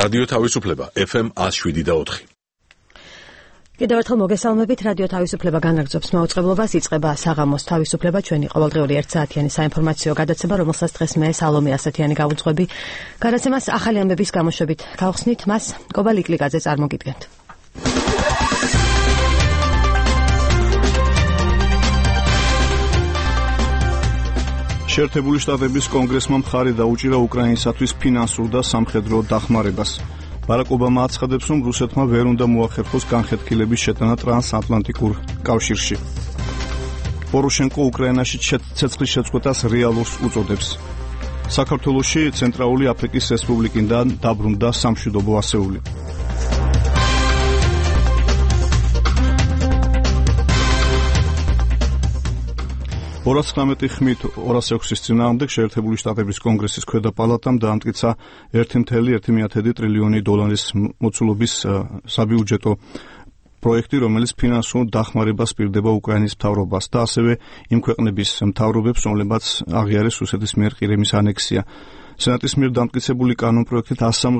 რადიო თავისუფლება FM 107.4. კიდევ ერთხელ მოგესალმებით. რადიო თავისუფლება განაგრძობს მაუწყებლობას. იწყება საღამოს თავისუფლება, ჩვენი ყოველდღიური 1 საათიანი საინფორმაციო გადაცემა, რომელსაც დღეს მე სალომე ასათიანი გავუძღვები. გადაცემას ახალი ამბების გამოშვებით გავხსნით, მას კობა ლიკლიკაძე წარმოგიდგენთ. შეერთებული შტატების კონგრესმა მხარი დაუჭირა უკრაინისათვის ფინანსურ და სამხედრო დახმარებას. ბარაკ ობამა აცხადებს, რომ რუსეთმა ვერ უნდა მოახერხოს განხეთქილების შეტანა ტრანსატლანტიკურ კავშირში. პოროშენკო უკრაინაში ცეცხლის შეწყვეტას რეალურს უწოდებს. საქართველოში ცენტრალური აფრიკის რესპუბლიკიდან დაბრუნდა სამშვიდობო ასეული. 219 ხმით 206-ის წინააღმდეგ შეერთებული შტატების კონგრესის ქვედა პალატამ დაამტკიცა 1.1 ტრილიონი დოლარის მოცულობის საბიუჯეტო პროექტი, რომელიც ფინანსურ დახმარებას პირდება უკრაინის მთავრობას და ასევე იმ ქვეყნების მთავრობებს, რომლებიც აღიარეს რუსეთის მიერ ყირიმის ანექსია. სენატის მიერ დამტკიცებული კანონპროექტით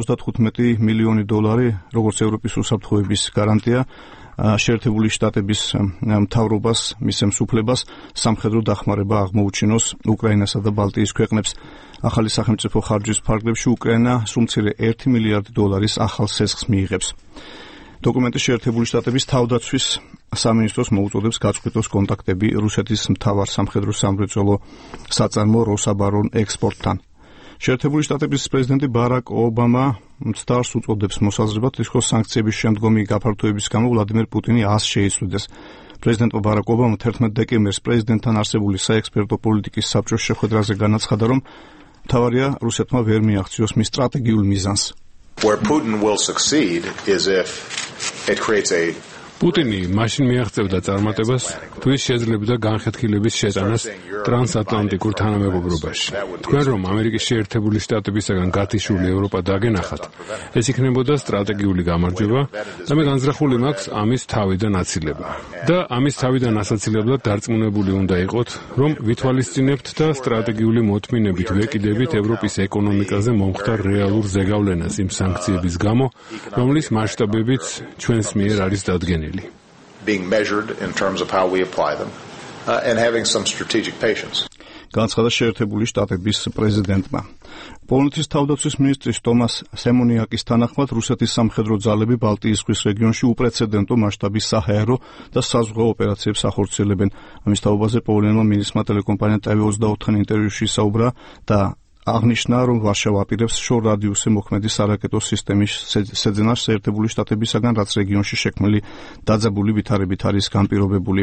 175 მილიონი დოლარი, როგორც ევროპის უსაფრთხოების გარანტია, შეერთებული შტატების მთავრობას, მის მსუფლებას სამხედრო დახმარება აღმოუჩინოს უკრაინასა და ბალტიის ქვეყნებს. ახალი სახელმწიფო ხარჯის ფარგლებში უკრაინა სრულმცირე 1 მილიარდი დოლარის ახალ სესხს მიიღებს. დოკუმენტი შეერთებული შტატების თავდაცვის სამინისტროს მოუწოდებს გაწყვიტოს კონტაქტები რუსეთის მთავარ სამხედრო სამრეწველო საწარმო როსაბარონ ექსპორტთან. შეერთებული შტატების პრეზიდენტი ბარაკ ობამა მცდარს უწოდებს მოსაზრებად იხოს სანქციების შემდგომი გაფართოების გამო ვლადიმერ პუტინი 100 შეიცვლიდეს. პრეზიდენტ ბარაკ ობამა 11 დეკემბერს პრეზიდენტთან არსებული საექსპერტო პოლიტიკის საბჭოს შეხვედრაზე განაცხადა, რომ მთავარია რუსეთმა ვერ მიაღწიოს მის სტრატეგიულ მიზანს. Where Putin will succeed is if it creates a პუტინი მაშინ მიაღწევდა წარმატებას, თუ ის შეძლებდა განხეთქილების შეტანას ტრანსატლანტიკურ თანამეგობრობაში. თქვენ რომ ამერიკის შეერთებული შტატებისაგან გათიშული ევროპა დაგენახათ, ეს იქნებოდა სტრატეგიული გამარჯვება და მე განზრახული მაქვს ამის თავიდან აცილება. და ამის თავიდან ასაცილებლად დარწმუნებული უნდა იყოთ, რომ ვითვალისწინებთ და სტრატეგიული მოთმინებით ვეკიდებით ევროპის ეკონომიკაზე მომხდარ რეალურ ზეგავლენას იმ სანქციების გამო, რომლის მასშტაბებიც ჩვენს მიერ არის დადგენილი. being measured in terms of how we apply them and having some strategic patience. განაცხადა შეერთებული შტატების პრეზიდენტმა. პოლონეთის თავდაცვის მინისტრის ტომას სემონიაკის თანახმად რუსეთის სამხედრო ძალები ბალტიის ზღვის რეგიონში უპრეცედენტო მასშტაბის საჰაერო და საზღვაო ოპერაციებს ახორციელებენ. ამის თაობაზე პოლონელმა მინისტრმა ტელეკომპანია TV24-თან ინტერვიუში საუბრა და აღნიშნა, რომ ვარშავა აპირებს შორ რადიუსზე მოქმედი სარაკეტო სისტემის შეძენას შეერთებული შტატებისაგან, რაც რეგიონში შექმნილი დაძაბული ვითარებით არის განპირობებული.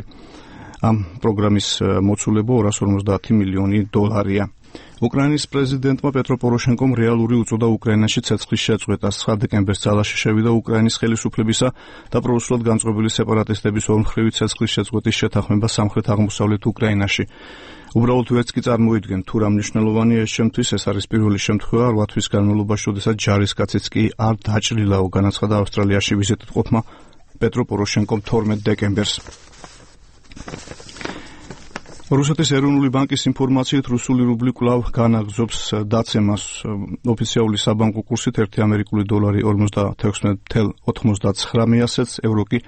ამ პროგრამის მოცულება 250 მილიონი დოლარია. უკრაინის პრეზიდენტმა პეტრო პოროშენკომ რეალური უწოდა უკრაინაში ცეცხლის შეწყვეტას. 9 დეკემბერს ძალაში შევიდა უკრაინის ხელისუფლებისა და პრორუსულად განწყობილი სეპარატისტების ორმხრივი ცეცხლის შეწყვეტის შეთანხმება სამხრეთ-აღმოსავლეთ უკრაინაში. უბრალოდ ვერც კი წარმოიდგენ, თუ რა მნიშვნელოვანია ეს შემთთვის. ეს არის პირველი შემთხვევა 8 თვის განმავლობაში, როდესაც ჯარისკაციც კი არ დაჭრილაო, განაცხადა ავსტრალიაში ვიზიტით ყოფმა პეტრო პოროშენკომ 12 დეკემბერს. რუსეთის ეროვნული ბანკის ინფორმაციით რუსული რუბლი კვლავ განაგრძობს დაცემას. ოფიციალური საბანკო კურსით 1 ამერიკული დოლარი 46.99 მიასცეს, ევრო კი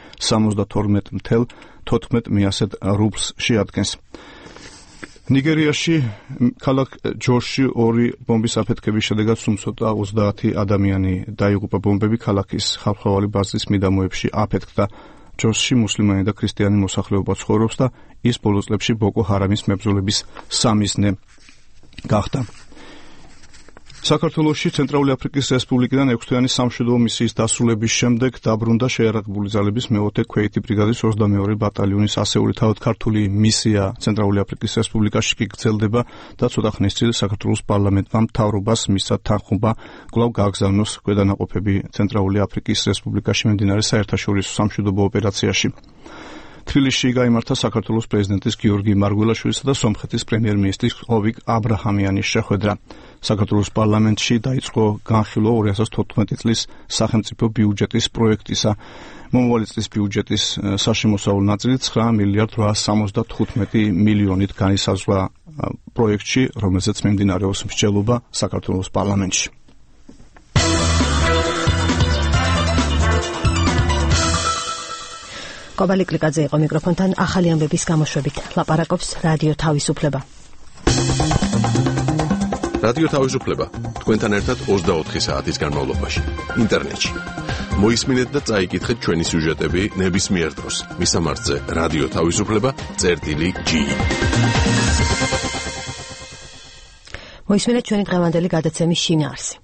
72.14 რუბლს შეადგენს. ნიგერიაში ქალაქ ჯოში 2 ბომბის აფეთქების შედეგად სუმცოტა 30 ადამიანი დაიღუპა. ბომბები ქალაქის ხალხმრავალი ბაზრის მიდამოებში აფეთქდა. ჯოსში მუსლიმანი და ქრისტიანი მოსახლეობა ცხოვრობს და ის ბოლო წლებში ბოკო ჰარამის მებრძოლების სამიზნე გახდა. საქართველოში ცენტრალური აფრიკის რესპუბლიკიდან 6-თვიანი სამშვიდობო მისიის დასრულების შემდეგ დაბრუნდა შეიარაღებული ძალების მე-4 ქვეითი ბრიგადის 22 ბატალიონის ასეული. თავად ქართული მისია ცენტრალური აფრიკის რესპუბლიკაში კი გრძელდება და ცოტა ხნის წინ საქართველოს პარლამენტმა მთავრობას მისცა თანხმობა კვლავ გააგზავნოს ქვედანაყოფები ცენტრალური აფრიკის რესპუბლიკაში მიმდინარე საერთაშორისო სამშვიდობო ოპერაციაში. თბილისში გაიმართა საქართველოს პრეზიდენტის გიორგი მარგველაშვილისა და სომხეთის პრემიერ-მინისტრის ოვიგ აბრაჰამიანის შეხვედრა. საქართველოს პარლამენტში დაიწყო განხილვა 2014 წლის სახელმწიფო ბიუჯეტის პროექტისა. მომავალი წლის ბიუჯეტის საშემოსავლო ნაწილი 9 მილიარდ 875 მილიონით განისაზღვრა პროექტში, რომელზეც მიმდინარეობს მსჯელობა საქართველოს პარლამენტში. კობალი კლიკაძე იყო მიკროფონთან, ახალი ამბების გამოშვებით ლაპარაკობს რადიო თავისუფლება. რადიო თავისუფლება თქვენთან ერთად 24 საათის განმავლობაში ინტერნეტში. მოისმინეთ და წაიკითხეთ ჩვენი სიუჟეტები ნებისმიერ დროს. მისამართზე რადიო თავისუფლება.ge. მოისმინეთ ჩვენი დღევანდელი გადაცემის შინაარსი.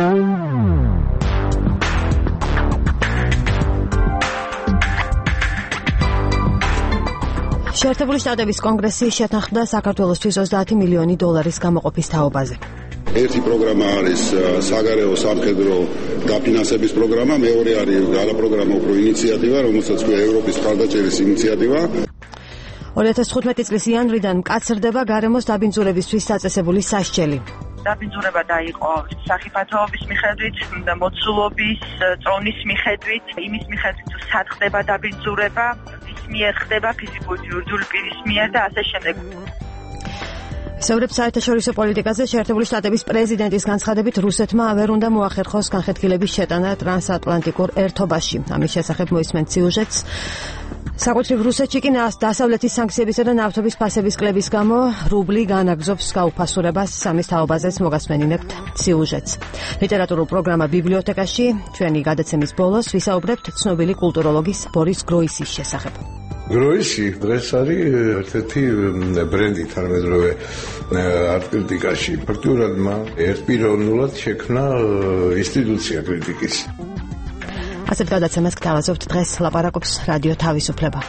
შეერთებული შტატების კონგრესი შეთანხმდა საქართველოსთვის 30 მილიონი დოლარის გამოყოფის თაობაზე. ერთი პროგრამა არის საგარეო სამხედრო დაფინანსების პროგრამა, მეორე არის გალაპროგრამო ინიციატივა, რომელსაც ქვია ევროპის მხარდაჭერის ინიციატივა. 2015 წლის იანვრიდან მკაცრდება გარემოს დაბინძურებისთვის დაწესებული სასჯელი. დაბინძურება დაიყო სახიფათოების მიხედვით, მოცულობის, წონის მიხედვით, იმის მიხედვით თუ სად ხდება დაბინძურება, ვის მიერ ხდება, ფიზიკური ჯურჯული პირის მიერ და ასე შემდეგ. საუბრებს საერთაშორისო პოლიტიკაზე. შეერთებული შტატების პრეზიდენტის განცხადებით რუსეთმა ვერ უნდა მოახერხოს განხეთქილების შეტანა ტრანსატლანტიკურ ერთობაში. ამის შესახებ მოისმენთ სიუჟეტს. საკუთრივ რუსეთში კი დასავლეთის სანქციებისა და ნავთობის ფასების კლების გამო რუბლი განაგზობს გაუფასურებას. ამის თაობაზეც მოგასმენინებთ სიუჟეტს. ლიტერატურულ პროგრამა ბიბლიოთეკაში ჩვენი გადაცემის ბოლოს ვისაუბრებთ ცნობილი კულტუროლოგის ბორის გროისის შესახებ. გროისი დღეს არის ერთ-ერთი ბრენდი თანამედროვე არტ-კრიტიკაში. ფაქტიურად მან ერთპიროვნულად შექმნა ინსტიტუცია კრიტიკის. ასეთ გადაცემას გთავაზობთ დღეს ლაპარაკობს რადიო თავისუფლება.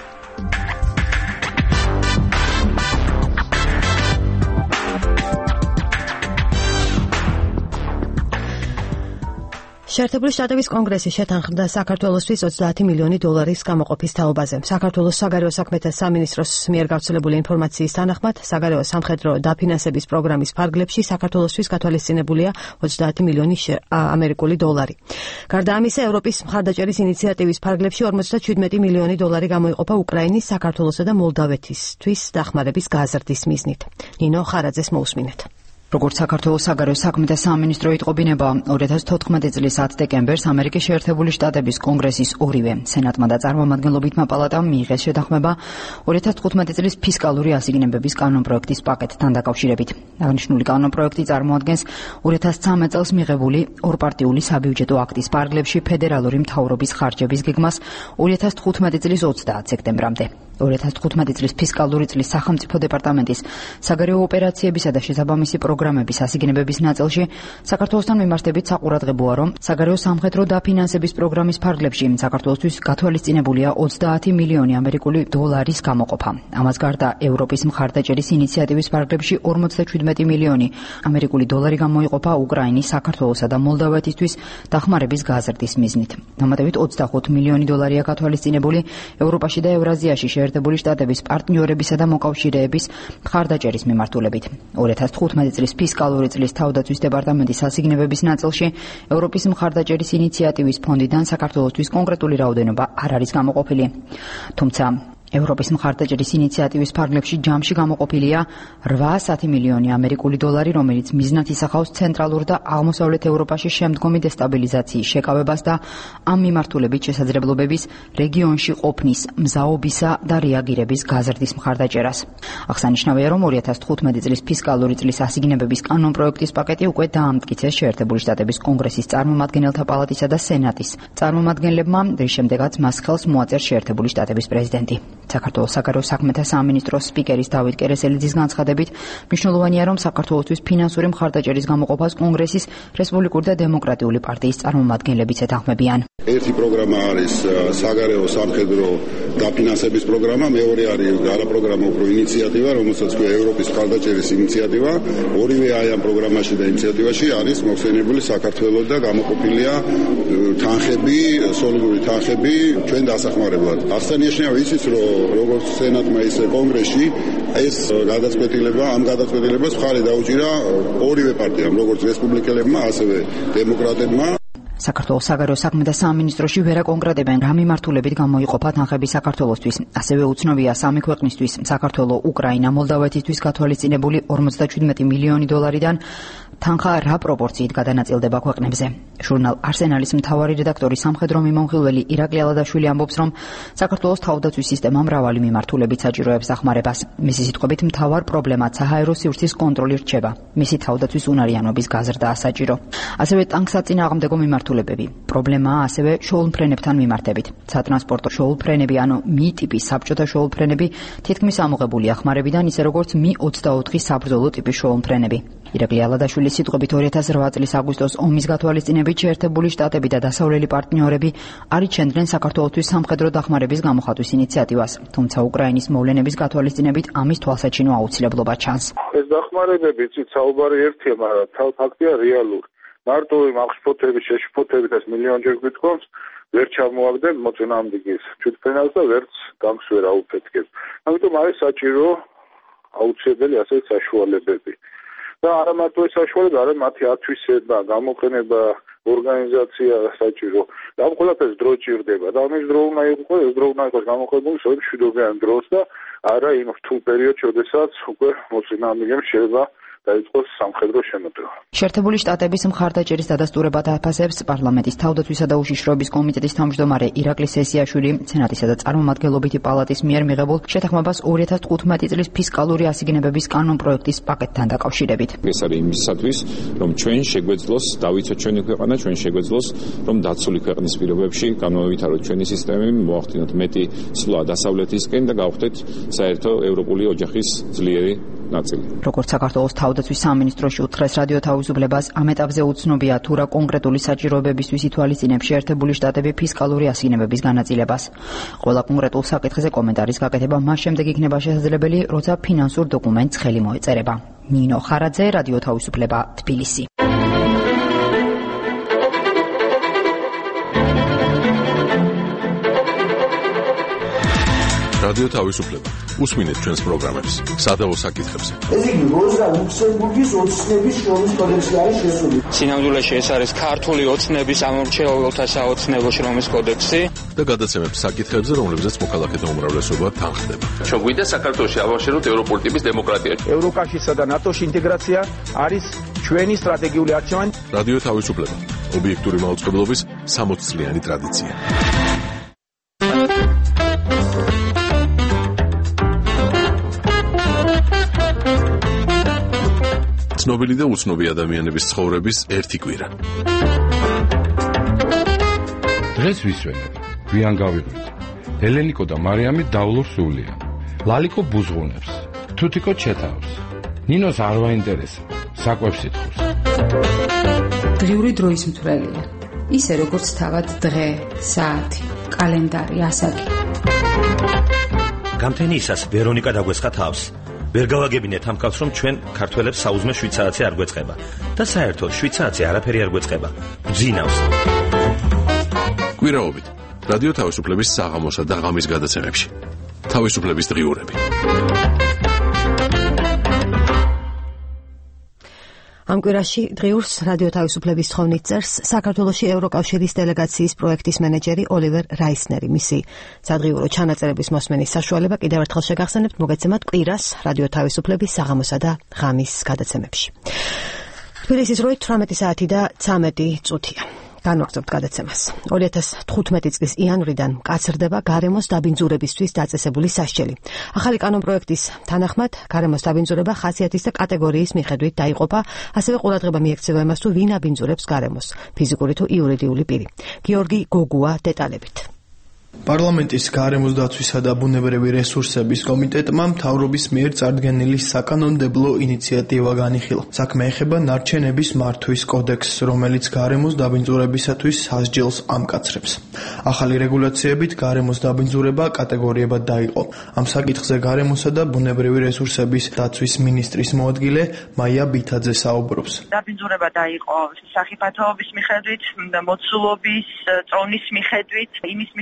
შეერთებული შტატების კონგრესი შეთანხმდა საქართველოსთვის 30 მილიონი დოლარის გამოყოფის თაობაზე. საქართველოს საგარეო საქმეთა სამინისტროს მიერ გავრცელებული ინფორმაციის თანახმად, საგარეო სამხედრო დაფინანსების პროგრამის ფარგლებში საქართველოსთვის გათვალისწინებულია 30 მილიონი ამერიკული დოლარი. გარდა ამისა, ევროპის მხარდაჭერის ინიციატივის ფარგლებში 57 მილიონი დოლარი გამოიყოფა უკრაინის, საქართველოსა და მოლდავეთისთვის დახმარების გაზრდის მიზნით. ნინო ხარაძეს მოусმინეთ. როგორც საქართველოს საგარეო საქმეთა სამინისტრო იტყობინება, 2014 წლის 10 დეკემბერს ამერიკის შეერთებული შტატების კონგრესის ორივე სენატმა და წარმომადგენლობითმა პალატამ მიიღეს შეთანხმება 2015 წლის ფისკალური ასიგნებების კანონპროექტის პაკეტთან დაკავშირებით. აღნიშნული კანონპროექტი წარმოადგენს 2013 წელს მიღებული ორპარტიული საბიუჯეტო აქტის ფარგლებში ფედერალური მთავრობის ხარჯების გეგმას 2015 წლის 30 სექტემბრამდე. 2015 წლის ფისკალური წლის სახელმწიფო დეპარტამენტის საგარეო ოპერაციებისა და შესაბამისი პროგრამების ასიგნებების ნაწილში საქართველოსთან მიმართებით საყურადღებოა, რომ საგარეო სამხედრო დაფინანსების პროგრამის ფარგლებში საქართველოსთვის გათვალისწინებულია 30 მილიონი ამერიკული დოლარის გამოყოფა. ამას გარდა ევროპის მხარდაჭერის ინიციატივის ფარგლებში 57 მილიონი ამერიკული დოლარი გამოიყოფა უკრაინის, საქართველოსა და მოლდავეთისთვის დახმარების გაზრდის მიზნით. ამატებით 25 მილიონი დოლარია გათვალისწინებული ევროპაში და ევრაზიაში შეერთებული შტატების პარტნიორებისა და მოკავშირეების მხარდაჭერის მიმართულებით. 2015 წლის ფისკალური წლის თავდაცვის დეპარტამენტის ასიგნებების ნაწილში ევროპის მხარდაჭერის ინიციატივის ფონდიდან საქართველოსთვის კონკრეტული რაოდენობა არ არის გამოყოფილი. თუმცა ევროპის მხარდაჭერის ინიციატივის ფარგლებში ჯამში გამოყოფილია 800 მილიონი ამერიკული დოლარი, რომელიც მიზნად ისახავს ცენტრალურ და აღმოსავლეთ ევროპაში შემდგომი დესტაბილიზაციის შეკავებას და ამ მიმართულებით შესაძლებლობების რეგიონში ყოფნის, მზაობისა და რეაგირების გაზრდის მხარდაჭერას. აღსანიშნავია, რომ 2015 წლის ფისკალური წლის ასიგნებების კანონპროექტის პაკეტი უკვე დაამტკიცეს შეერთებული შტატების კონგრესის წარმომადგენელთა პალატისა და სენატის წარმომადგენლებმა, რის შემდეგაც მას ხელს მოაწერს შეერთებული შტატების პრეზიდენტი. საქართველოს საგარეო საქმეთა სამინისტროს სპიკერის დავით კერესელიძის განცხადებით, მნიშვნელოვანია, რომ საქართველოსთვის ფინანსური მხარდაჭერის გამოყოფას კონგრესის რესპუბლიკური და დემოკრატიული პარტიის წარმომადგენლებიც ეთანხმებიან. ერთი პროგრამა არის საგარეო სამხედრო დაფინანსების პროგრამა, მეორე არის გალაპროგრამო ინიციატივა, რომელსაც ქვია ევროპის მხარდაჭერის ინიციატივა. ორივე აი ამ პროგრამაში და ინიციატივაში არის მოხსენებული საქართველოს და გამოყოფილია თანხები, სოლიდური თანხები ჩვენ დასახმარებლად. აღსანიშნავია ისიც, რომ როგორც სენატმა ისე კონგრესში ეს ამ გადაწყვეტილებას მხარი დაუჭირა ორივე პარტიამ, როგორც რესპუბლიკელებმა, ასევე დემოკრატებმა. საქართველოს საგარეო საქმეთა სამინისტროში ვერ აკონკრეტებენ რა მიმართულებით გამოიყოფა თანხები საქართველოსთვის. ასევე უცნობია სამი ქვეყნისთვის, საქართველო, უკრაინა, მოლდავეთისთვის გათვალისწინებული 57 მილიონი დოლარიდან თანხა რა პროპორციით გადანაწილდება ქვეყნებზე. ჟურნალ არსენალის მთავარი რედაქტორი სამხედრო მიმოხილველი ირაკლი ალადაშვილი ამბობს, რომ საქართველოს თავდაცვის სისტემა მრავალი მიმართულებით საჭიროებს დახმარებას. მისი სიტყვებით, მთავარ პრობლემად საჰაერო სივრცის კონტროლი რჩება. მისი თავდაცვის უნარიანობის გაზრდაა საჭირო. ასევე ტანკსაწინააღმდეგო მიმართულებები. პრობლემაა ასევე შოულმფრენებთან მიმართებით. სატრანსპორტო შოულმფრენები, ანუ მი-ტიპის საბჭოთა შოულმფრენები თითქმის ამოღებულია ხმარებიდან, ისე როგორც მი-24 საბრძოლო ტიპის შოულმფრენები. ირაკლი ალადაშვილის სიტყვებით 2008 წლის აგვისტოს ომის გათვალისწინებით შეერთებული შტატები და დასავლელი პარტნიორები არიჩენდნენ საქართველოსთვის სამხედრო დახმარების გამოხატვის ინიციატივას, თუმცა უკრაინის მოვლენების გათვალისწინებით ამის თვალსაჩინო აუცილებლობა ჩანს. ეს დახმარებები საუბარი ერთია, მაგრამ ფაქტია რეალური. მარტო აღშფოთების, შეშფოთებით ეს მილიონჯერ გვითხოვს, ვერ ჩამოაგდენ მოწინააღმდეგეს თვითფრენას და ვერც გამს ვერ აუფეთქებს. ამიტომ არის საჭირო აუცილებელი ასეთი საშუალებები. და არა მარტო ეს საშუალება, არა მათი ათვისება, გამოყენება, ორგანიზაცია საჭირო. და ამ ყველაფერს დრო ჭირდება და ამის დრო უნდა იყოს, ეს დრო უნდა იყოს გამოყენებული სწორედ მშვიდობიან დროს და არა იმ რთულ პერიოდში, როდესაც უკვე მოწინააღმდეგემ შეიძლება დაიწყოს სამხედრო შემოტევა. შეერთებული შტატების მხარდაჭერის დადასტურება დააფასებს პარლამენტის თავდაცვისა და უშიშროების კომიტეტის თავმჯდომარე ირაკლი სესიაშვილი, სენატისა და წარმომადგენლობითი პალატის მიერ მიღებულ შეთანხმებას 2015 წლის ფისკალური ასიგნებების კანონპროექტის პაკეტთან დაკავშირებით. ეს არის იმისათვის, რომ ჩვენ შეგვეძლოს დავიცოთ ჩვენი ქვეყანა, ჩვენ შეგვეძლოს, რომ დაცული ქვეყნის პირობებში განმოვითავროთ ჩვენი სისტემები, მოახდინოთ მეტი სვლა დასავლეთისკენ და გავხდეთ საერთო ევროპული ოჯახის ძლიერი ნაწილი. როგორც საქართველოს თავდაცვის სამინისტროში უთხრეს რადიო თავისუფლებას, ამ ეტაპზე უცნობია თუ რა კონკრეტული საჭიროებებისთვის ითვალისწინებს შეერთებული შტატები ფისკალური ასიგნებების განაწილებას. ყველა კონკრეტულ საკითხზე კომენტარის გაკეთება მას შემდეგ იქნება შესაძლებელი, როცა ფინანსურ დოკუმენტს ხელი მოეწერება. ნინო ხარაძე, რადიო თავისუფლება, თბილისი. რადიო თავისუფლება. უსმინეთ ჩვენს პროგრამებს, სადავო საკითხებზე. ეს იგი როზა ლუქსემბურგის ოცნების შრომის კოდექსი არის შესული. სინამდვილეში ეს არის ქართული ოცნების ამორჩეულთა საოცნებო შრომის კოდექსი და გადაცემებს საკითხებზე, რომლებზეც მოქალაქეთა უმრავლესობა თანხდება. ჩვენ გვინდა საქართველოში ავაშენოთ ევროპული ტიპის დემოკრატია. ევროკავშირსა და ნატოში ინტეგრაცია არის ჩვენი სტრატეგიული არჩევანი. რადიო თავისუფლება. ობიექტური მაუწყებლობის 60 წლიანი ტრადიცია. ცნობილი და უცნობი ადამიანების ცხოვრების ერთი კვირა. დღეს ვისვენებ, გვიან გავიღვიძ. ელენიკო და მარიამი დავლურ სულია. ლალიკო ბუზღუნებს, თუთიკო ჩეთავს. ნინოს არ ვაინტერესა, საკვებს ითხოვს. დღიური დროის მთვრელია. ისე როგორც თავად დღე, საათი, კალენდარი, ასაკი. გამთენიისას ვერონიკა დაგვესხა თავს. ვერ გავაგებინეთ ამ კაცს, რომ ჩვენ ქართველებს საუზმე შვიცარიცი არ გვეწყება და საერთოდ შვიცარიცი არაფერი არ გვეწყება. გძინავს. კვირაობით რადიო თავისუფლების საღამოსა და ღამის გადაცემებში. თავისუფლების დღიურები. ამ კვირაში დღიურს რადიო თავისუფლების თხოვნით წერს საქართველოში ევროკავშირის დელეგაციის პროექტის მენეჯერი ოლივერ რაისნერი. მისი სადღიურო ჩანაწერების მოსმენის საშუალება კიდევ ერთხელ შეგახსენებთ მოგეცემათ კვირას რადიო თავისუფლების საღამოსა და ღამის გადაცემებში. თბილისის 18 საათი და 13 წუთია. განვაგრძობთ გადაცემას. 2015 წლის იანვრიდან მკაცრდება გარემოს დაბინძურებისთვის დაწესებული სასჯელი. ახალი კანონპროექტის თანახმად, გარემოს დაბინძურება ხასიათის და კატეგორიის მიხედვით დაიყოფა, ასევე ყურადღება მიექცევა იმას, თუ ვინ აბინძურებს გარემოს, ფიზიკური თუ იურიდიული პირი. გიორგი გოგუა დეტალებით. პარლამენტის გარემოს დაცვისა და ბუნებრივი რესურსების კომიტეტმა მთავრობის მიერ წარდგენილი საკანონმდებლო ინიციატივა განიხილა. საქმე ეხება ნარჩენების მართვის კოდექსს, რომელიც გარემოს დაბინძურებისათვის სასჯელს ამკაცრებს. ახალი რეგულაციებით გარემოს დაბინძურება კატეგორიებად დაიყო. ამ საკითხზე გარემოსა და ბუნებრივი რესურსების დაცვის მინისტრის მოადგილე მაია ბითაძე საუბრობს. დაბინძურება დაიყო სახიფათოების მიხედვით, მოცულობის, წონის მიხედვით, იმის მიხედვით თუ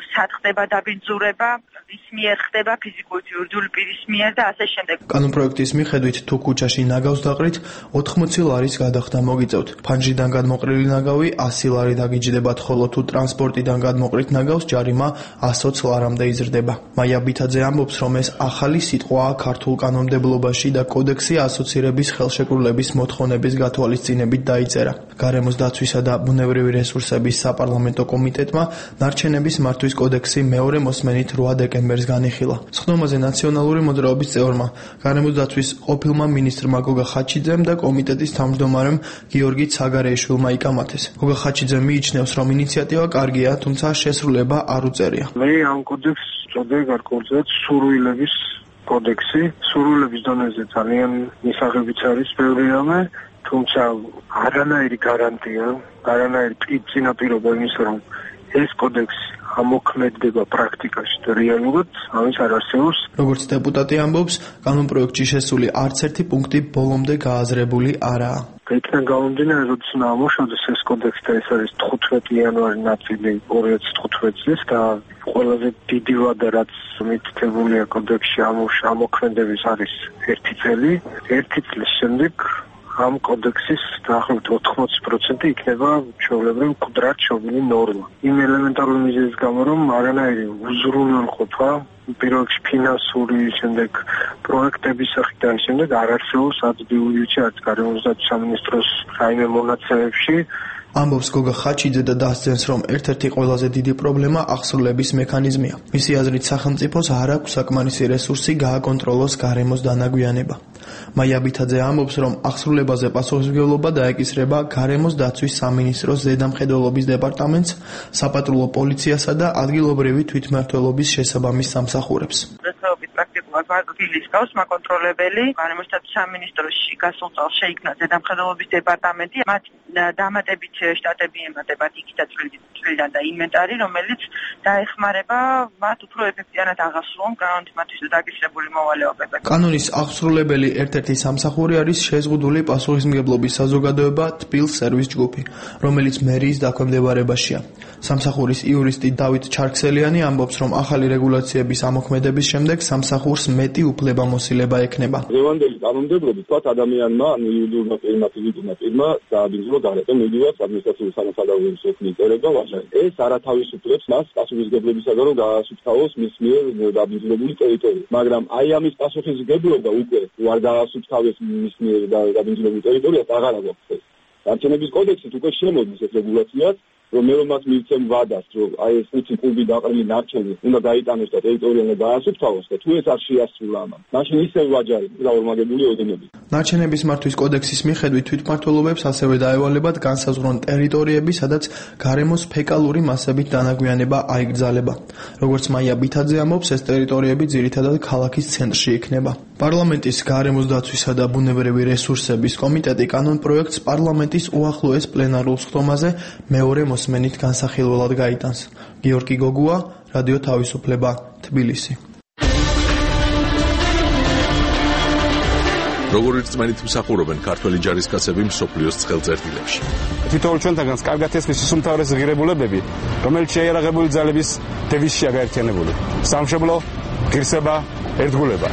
სად ხდება დაბინძურება, ვის მიერ ხდება ფიზიკური იურიდიული პირის მიერ და ასე შემდეგ. კანონპროექტის მიხედვით თუ ქუჩაში ნაგავს დაყრით 80 ლარის გადახდა მოგიწევთ. ფანჯრიდან გადმოყრილი ნაგავი 100 ლარი დაგიჯდებათ, ხოლო თუ ტრანსპორტიდან გადმოყრით ნაგავს ჯარიმა 120 ლარამდე იზრდება. მაია ბითაძე ამბობს, რომ ეს ახალი სიტყვაა ქართულ კანონმდებლობაში და კოდექსი ასოცირების ხელშეკრულების მოთხოვნების გათვალისწინებით დაიწერა. გარემოს დაცვისა და ბუნებრივი რესურსების საპარლამენტო კომიტეტმა ნარჩენების მართვის კოდექსი მეორე მოსმენით 8 დეკემბერს განიხილა. სხდომაზე ნაციონალური მოძრაობის წევრმა, გარემოს დაცვის ყოფილმა მინისტრმა გოგა ხაჩიძემ და კომიტეტის თავმჯდომარემ გიორგი ცაგარეიშვილმა იკამათეს. გოგა ხაჩიძე მიიჩნევს, რომ ინიციატივა კარგია, თუმცა შესრულება არ უწერია. მე ამ კოდექსს წოდე გარკვეულწილად სურვილების კოდექსი. სურვილების დონეზე ძალიან მისაღებიც არის ბევრი რამე, თუმცა არანაირი გარანტია, არანაირი წინაპირობა იმისა, რომ ეს კოდექსი ამოქმედდება პრაქტიკაში და რეალურად ამის არ არსებობს. როგორც დეპუტატი ამბობს, კანონპროექტში შესული არც ერთი პუნქტი ბოლომდე გააზრებული არაა. იქიდან გამომდინარე, როდის ამოშორდეს ეს კოდექსი და ეს არის 15 იანვარი ნაწილი 2015 წლის და ყველაზე დიდი ვადა, რაც მითითებულია კოდექსში ამოქმედების არის 1 წელი. 1 წლის შემდეგ ამ კოდექსის დაახლოებით 80% იქნება ჩვეულებრივ მკვდრად შობილი ნორმა. იმ ელემენტარული მიზეზის გამო, რომ არანაირი უზრუნველყოფა, პირველ რიგში ფინანსური, შემდეგ პროექტების სახით და შემდეგ არ არსებობს არც ბიუჯეტში, არც გარემოს დაცვის სამინისტროს რაიმე მონაცემებში. ამბობს გოგა ხაჩიძე და დასძენს, რომ ერთ-ერთი ყველაზე დიდი პრობლემა აღსრულების მექანიზმია. მისი აზრით, სახელმწიფოს არ აქვს საკმარისი რესურსი გააკონტროლოს გარემოს დანაგვიანება. მაია ბითაძე ამბობს, რომ აღსრულებაზე პასუხისმგებლობა დაეკისრება გარემოს დაცვის სამინისტროს ზედამხედველობის დეპარტამენტს, საპატრულო პოლიციასა და ადგილობრივი თვითმმართველობის შესაბამის სამსახურებს. პრაქტიკულად ვარგილის გავს მაკონტროლებელი გარემოს დაცვის სამინისტროში გასულ წელს შეიქმნა ზედამხედველობის დეპარტამენტი. მათ დამატებით შტატები ემატებათ იქით და წვლიდან და ინვენტარი, რომელიც დაეხმარება მათ უფრო ეფექტიანად აღასრულონ კანონით მათთვის დაკისრებული მოვალეობები. კანონის აღსრულებელი ერთ-ერთი სამსახური არის შეზღუდული პასუხისმგებლობის საზოგადოება თბილ სერვის ჯგუფი, რომელიც მერიის დაქვემდებარებაშია. სამსახურის იურისტი დავით ჩარქსელიანი ამბობს, რომ ახალი რეგულაციების ამოქმედების შემდეგ სამსახურს მეტი უფლებამოსილება ექნება. დღევანდელი კანონმდებლობით თქვათ ადამიანმა, იურიდიულმა პირმა, ფიზიკურმა პირმა დააბინძურა გარემო მიდივართ ადმინისტრაციული სამსახურის სოფლის წერება ვაჟარი. ეს არათავისუფლებს მას პასუხისმგებლებისაგან, რომ გაასუფთავოს მის მიერ დაბინძურებული ტერიტორია. მაგრამ აი ამის პასუხისმგებლობა უკვე არ გაასუფთავეს მის მიერ დაბინძურებული ტერიტორიას აღარ აქვს. ნარჩენების კოდექსით უკვე შემოდის ეს რეგულაციაც, რომ მე რომ მათ მივცემ ვადას, რომ აი ეს 5 კუბი დაყრილი ნარჩენი უნდა გაიტანოს და ტერიტორია უნდა გაასუფთავოს და თუ ეს არ შეასრულა ამან, მაშინ ისევ ვაჯარი დაორმაგებული ოდენები. ნარჩენების მართვის კოდექსის მიხედვით თვითმმართველობებს ასევე დაევალებათ განსაზღვრონ ტერიტორიები, სადაც გარემოს ფეკალური მასებით დანაგვიანება აიგრძალება. როგორც მაია ბითაძე ამბობს, ეს ტერიტორიები ძირითადად ქალაქის ცენტრში იქნება. პარლამენტის გარემოს დაცვისა და ბუნებრივი რესურსების კომიტეტი კანონპროექტს პარლამენტის უახლოეს პლენარულ სხდომაზე მეორე მოსმენით განსახილველად გაიტანს. გიორგი გოგუა, რადიო თავისუფლება, თბილისი. როგორიც წმენით მსახურობენ ქართველი ჯარისკაცები მსოფლიოს ცხელწერტილებში. თითოეულ ჩვენთაგანს კარგად ესმის ის უმთავრესი ღირებულებები, რომელიც შეიარაღებული ძალების დევიზშია გაერთიანებული. სამშობლო, ღირსება, ერთგულება.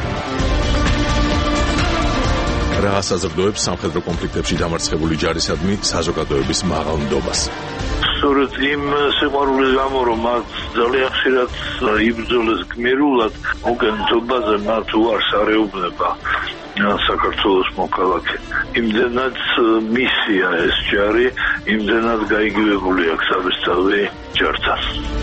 რა ასაზრდოებს სამხედრო კონფლიქტებში დამარცხებული ჯარისადმი საზოგადოების მაღალ ნდობას. სწორედ იმ სიყვარულის გამო, რომ მათ ძალიან ხშირად იბრძოლეს გმირულად, მოგენთობაზე მათ უარს არეუბნება საქართველოს მოქალაქე. იმდენად მისია ეს ჯარი, იმდენად გაიგივებული აქვს საბესწავლი ჯართან.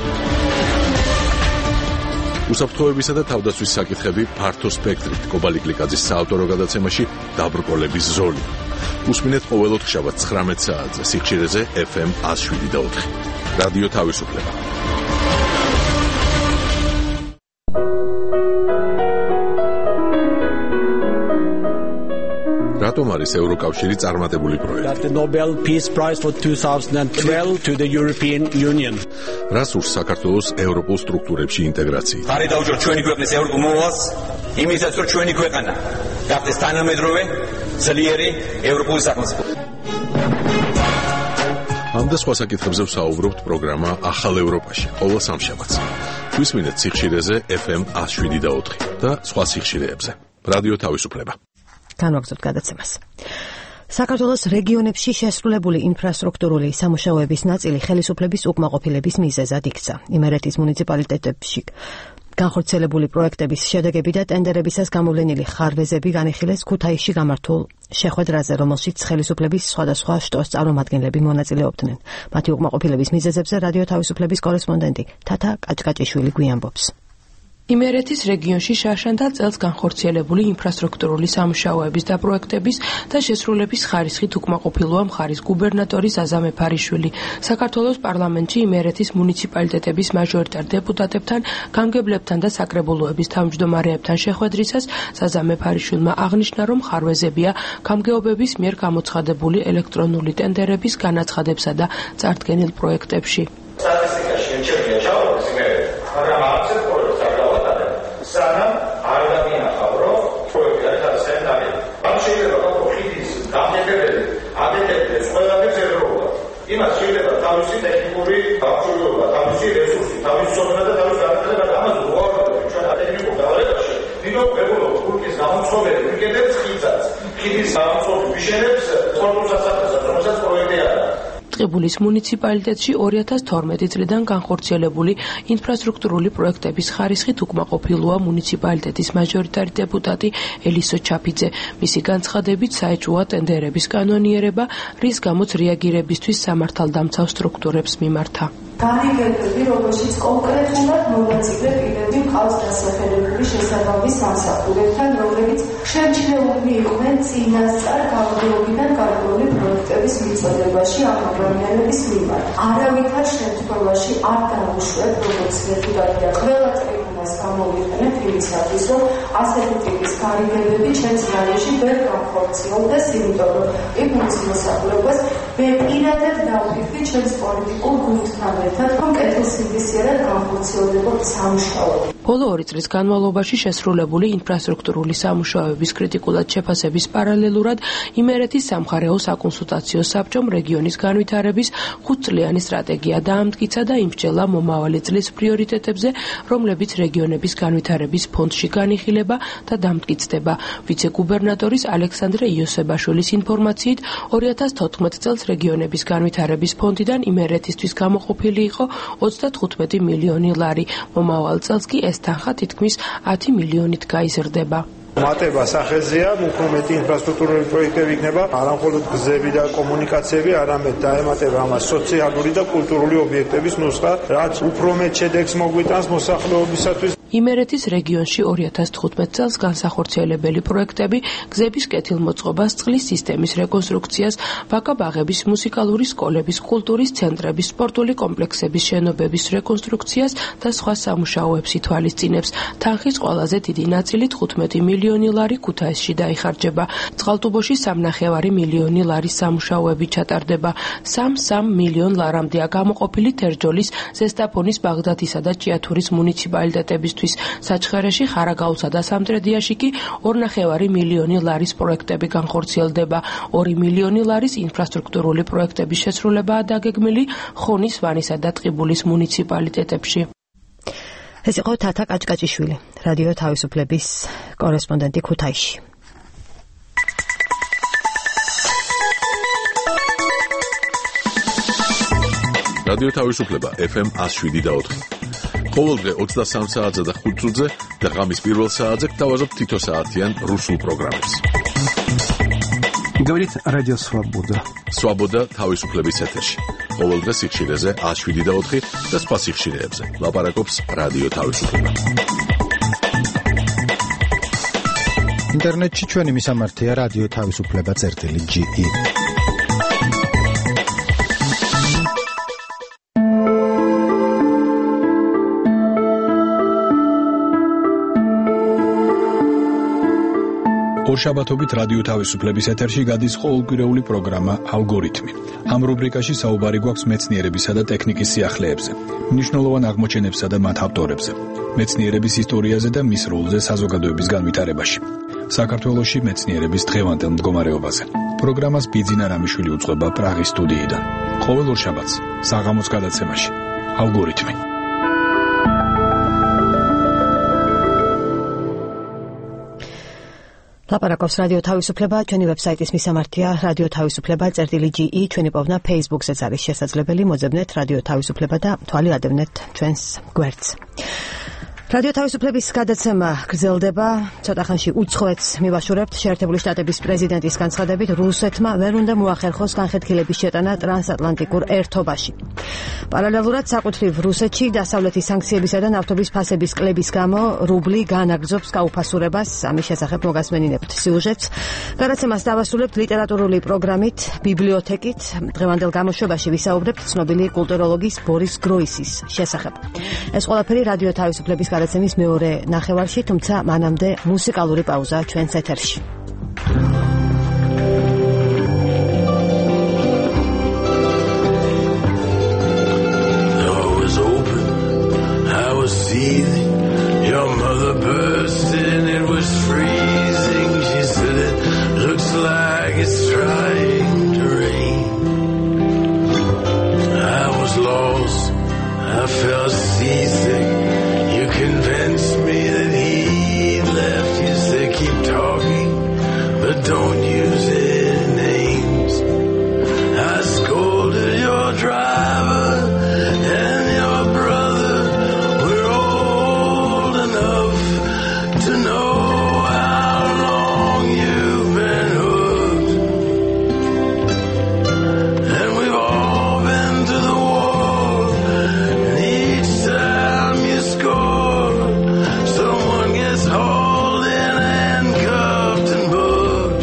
უსაფრთხოებისა და თავდაცვის საკითხები ფართო სპექტრით. კობალი გლიკაძის საავტორო გადაცემაში დაბრკოლების ზოლი. უსმინეთ ყოველ ოთხშაბათს 19 საათზე სიხშირეზე FM 107.4. რადიო თავისუფლება. რატომ არის ევროკავშირი წარმატებული პროექტი? The Nobel Peace Prize for 2012 to the European Union. რას ურს საქართველოს ევროპულ სტრუქტურებში ინტეგრაცია? ხარი დაუჭირ ჩვენი ქვეყნის ევროპულ მოვალს, იმისაც რომ ჩვენი ქვეყანა გახდეს თანამედროვე, ძლიერი ევროპული სახელმწიფო. ამ ამ და სხვა საკითხებზე ვსაუბრობთ პროგრამა ახალ ევროპაში ყოველ სამშაბათს. გვისმინეთ სიხშირეზე FM 107.4 და სხვა სიხშირეებზე. რადიო თავისუფლება. განვაგრძობთ გადაცემას. საქართველოს რეგიონებში შესრულებული ინფრასტრუქტურული სამუშაოების ნაწილი ხელისუფლების უკმაყოფილების მიზეზად იქცა. იმერეთის მუნიციპალიტეტებში განხორციელებული პროექტების შედეგები და ტენდერებისას გამოვლენილი ხარვეზები განიხილეს ქუთაისში გამართულ შეხვედრაზე, რომელშიც ხელისუფლების სხვადასხვა შტოს წარმომადგენლები მონაწილეობდნენ. მათი უკმაყოფილების მიზეზებზე რადიო თავისუფლების კორესპონდენტი თათა კაჭკაჭიშვილი გვიანბობს. იმერეთის რეგიონში შარშანდალ წელს განხორციელებული ინფრასტრუქტურული სამუშაოების და პროექტების და შესრულების ხარისხით უკმაყოფილოა მხარის გუბერნატორი ზაზა მეფარიშვილი. საქართველოს პარლამენტში იმერეთის მუნიციპალიტეტების მაჟორიტარ დეპუტატებთან, გამგებლებთან და საკრებულოების თავმჯდომარეებთან შეხვედრისას ზაზა მეფარიშვილმა აღნიშნა, რომ ხარვეზებია გამგეობების მიერ გამოცხადებული ელექტრონული ტენდერების განაცხადებსა და წარდგენილ პროექტებში. სტატისტიკაში ეჩერია ჩაუყრის იმერეთი, მაგრამ აქცენტ სანამ არ გამინახავ, რომ პროექტი არის ასეთი ნაბიჯი. ამ შეიძლება გახდეს გამგებებელი, ადეთებს ყველაფერს ეროვა. იმას შეიძლება თავისი ტექნიკური აღჭურვილობა, თავისი რესურსი, თავისი სოფლა და თავისი განათლება და ამას უყურებთ ჩვენ ტექნიკურ დავალებაში. ნინო ვებულობ კულტის გამომცხოველი ვიკედებს ხიდსაც. ხიდის გამომცხოვი ვიშენებს სპორტულ სასახლესაც, რომელსაც პროექტი არა. ტყიბულის მუნიციპალიტეტში 2012 წლიდან განხორციელებული ინფრასტრუქტურული პროექტების ხარისხით უკმაყოფილოა მუნიციპალიტეტის მაჟორიტარი დეპუტატი ელისო ჩაფიძე. მისი განცხადებით საეჭვოა ტენდერების კანონიერება, რის გამოც რეაგირებისთვის სამართალდამცავ სტრუქტურებს მიმართა. განიგებები, რომელშიც კონკრეტულად მონაწილე პირები მყავს დასახელებული შესაბამის სამსახურებთან, რომლებიც შემჩნეულნი იყვნენ წინასწარ გამგეობიდან გარკვეული პროექტების მიწოდებაში ამ პროგრამირების მიმართ. არავითარ შემთხვევაში არ დავუშვებ, როგორც დეპუტატია, ყველა ტრიბუნას გამოვიყენებ იმისათვის, რომ ასეთი ტიპის გარიგებები ჩვენს რაიონში ვერ განხორციელდეს, იმიტომ რომ ტიპულის მოსახლეობას პირადად დავფიქრდი ჩვენს პოლიტიკურ გუნდთან ერთად, რომ კეთილსინდისიერად განხორციელდებოდა სამუშაოები. ბოლო 2 წლის განმავლობაში შესრულებული ინფრასტრუქტურული სამუშაოების კრიტიკულად შეფასების პარალელურად იმერეთის სამხარეო საკონსულტაციო საბჭომ რეგიონის განვითარების 5-წლიანი სტრატეგია დაამტკიცა და იმსჯელა მომავალი წლის პრიორიტეტებზე, რომლებიც რეგიონების განვითარების ფონდში განიხილება და დამტკიცდება. ვიცე-გუბერნატორის ალექსანდრე იოსებაშვილის ინფორმაციით 2014 წელს რეგიონების განვითარების ფონდიდან იმერეთისთვის გამოყოფილი იყო 35 მილიონი ლარი. მომავალ წელს კი ეს თანხა თითქმის 10 მილიონით გაიზრდება. მატება სახეზეა, უფრო მეტი ინფრასტრუქტურული პროექტები იქნება, არა მხოლოდ გზები და კომუნიკაციები, არამედ დაემატება ამას სოციალური და კულტურული ობიექტების ნუსხა, რაც უფრო მეტ შედეგს მოგვიტანს მოსახლეობისათვის. იმერეთის რეგიონში 2015 წელს განსახორციელებელი პროექტები გზების კეთილმოწყობას, წყლის სისტემის რეკონსტრუქციას, ბაკა-ბაღების, მუსიკალური სკოლების, კულტურის ცენტრების, სპორტული კომპლექსების შენობების რეკონსტრუქციას და სხვა სამუშაოებს ითვალისწინებს. თანხის ყველაზე დიდი ნაწილი 15 მილიონი ლარი ქუთაისში დაიხარჯება. წყალტუბოში 3,5 მილიონი ლარის სამუშაოები ჩატარდება. 3 მილიონ ლარამდეა გამოყოფილი თერჯოლის, ზესტაფონის, ბაღდათისა და ჭიათურის მუნიციპალიტეტების. საჩხერეში, ხარაგაულსა და სამტრედიაში კი 2,5 მილიონი ლარის პროექტები განხორციელდება. 2 მილიონი ლარის ინფრასტრუქტურული პროექტების შესრულებაა დაგეგმილი ხონის, ვანისა და ტყიბულის მუნიციპალიტეტებში. ეს იყო თათა კაჭკაჭიშვილი, რადიო თავისუფლების კორესპონდენტი ქუთაისში. რადიო თავისუფლება FM 107.4. ყოველდღე 23 საათზე და 5 წუთზე და ღამის პირველ საათზე გთავაზობთ თითო საათიან რუსულ პროგრამებს. Говорит Радио Свобода. Свобода თავისუფლების ეთერში. ყოველდღე სიხშირეზე 107.4 და სხვა სიხშირეებზე. ლაპარაკობს რადიო თავისუფლება. ინტერნეტში ჩვენი მისამართია რადიო თავისუფლება.ge. ორშაბათობით რადიო თავისუფლების ეთერში გადის ყოველკვირეული პროგრამა ალგორითმი. ამ რუბრიკაში საუბარი გვაქვს მეცნიერებისა და ტექნიკის სიახლეებზე, მნიშვნელოვან აღმოჩენებსა და მათ ავტორებზე, მეცნიერების ისტორიაზე და მის როლზე საზოგადოების განვითარებაში. საქართველოში მეცნიერების დღევანდელ მდგომარეობაზე. პროგრამას ბიძინა რამიშვილი უძღვება პრაღის სტუდიიდან. ყოველ ორშაბათს საღამოს გადაცემაში ალგორითმი. ლაპარაკობს რადიო თავისუფლება, ჩვენი ვებსაიტის მისამართია რადიო თავისუფლება.ge, ჩვენი პოვნა Facebook-ზეც არის შესაძლებელი, მოძებნეთ რადიო თავისუფლება და თვალი ადევნეთ ჩვენს გვერდს. რადიო თავისუფლების გადაცემა გრძელდება, ცოტა ხანში უცხოეთს მივაშურებთ. შეერთებული შტატების პრეზიდენტის განცხადებით, რუსეთმა ვერ უნდა მოახერხოს განხეთქილების შეტანა ტრანსატლანტიკურ ერთობაში. პარალელურად საკუთრივ რუსეთში დასავლეთის სანქციებისა და ნავთობის ფასების კლების გამო რუბლი განაგრძობს გაუფასურებას. ამის შესახებ მოგასმენინებთ სიუჟეტს. გადაცემას დავასრულებთ ლიტერატურული პროგრამით, ბიბლიოთეკით. დღევანდელ გამოშვებაში ვისაუბრებთ ცნობილი კულტუროლოგის ბორის გროისის შესახებ. ეს ყველაფერი რადიო თავისუფლების გადაცემის მეორე ნახევარში, თუმცა მანამდე მუსიკალური პაუზა ჩვენს ეთერში. Seething, your mother burst in, it was freezing. She said it looks like it's trying to rain. I was lost, I felt seasick. You convinced me that he'd left. You said keep talking, but don't use any names. I scolded your driver and your brother. To know how long you've been hooked, and we've all been to the wall, and each time you score, someone gets hauled in, handcuffed and booked.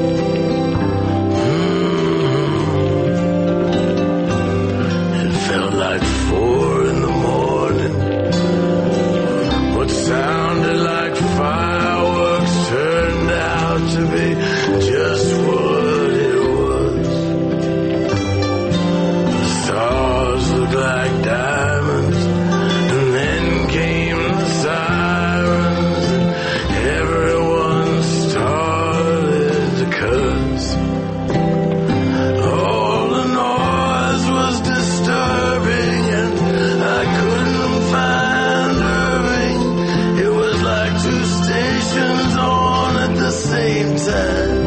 It felt like 4 in the morning. What sounded like fireworks turned out to be just what it was. The stars looked like diamonds, and then came the sirens, and everyone started to curse. All the noise was disturbing, and I couldn't find Irving. It was like 2 stations on at the same time.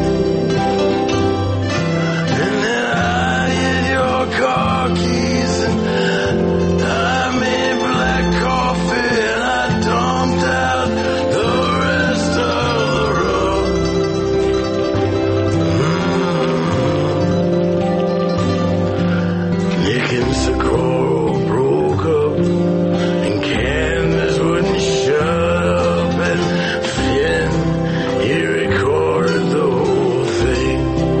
And then I hid your car keys, and I made black coffee, and I dumped out the rest of the rum. Nick and Socorro broke up, and Candace wouldn't shut up, and Finn, he recorded the whole thing.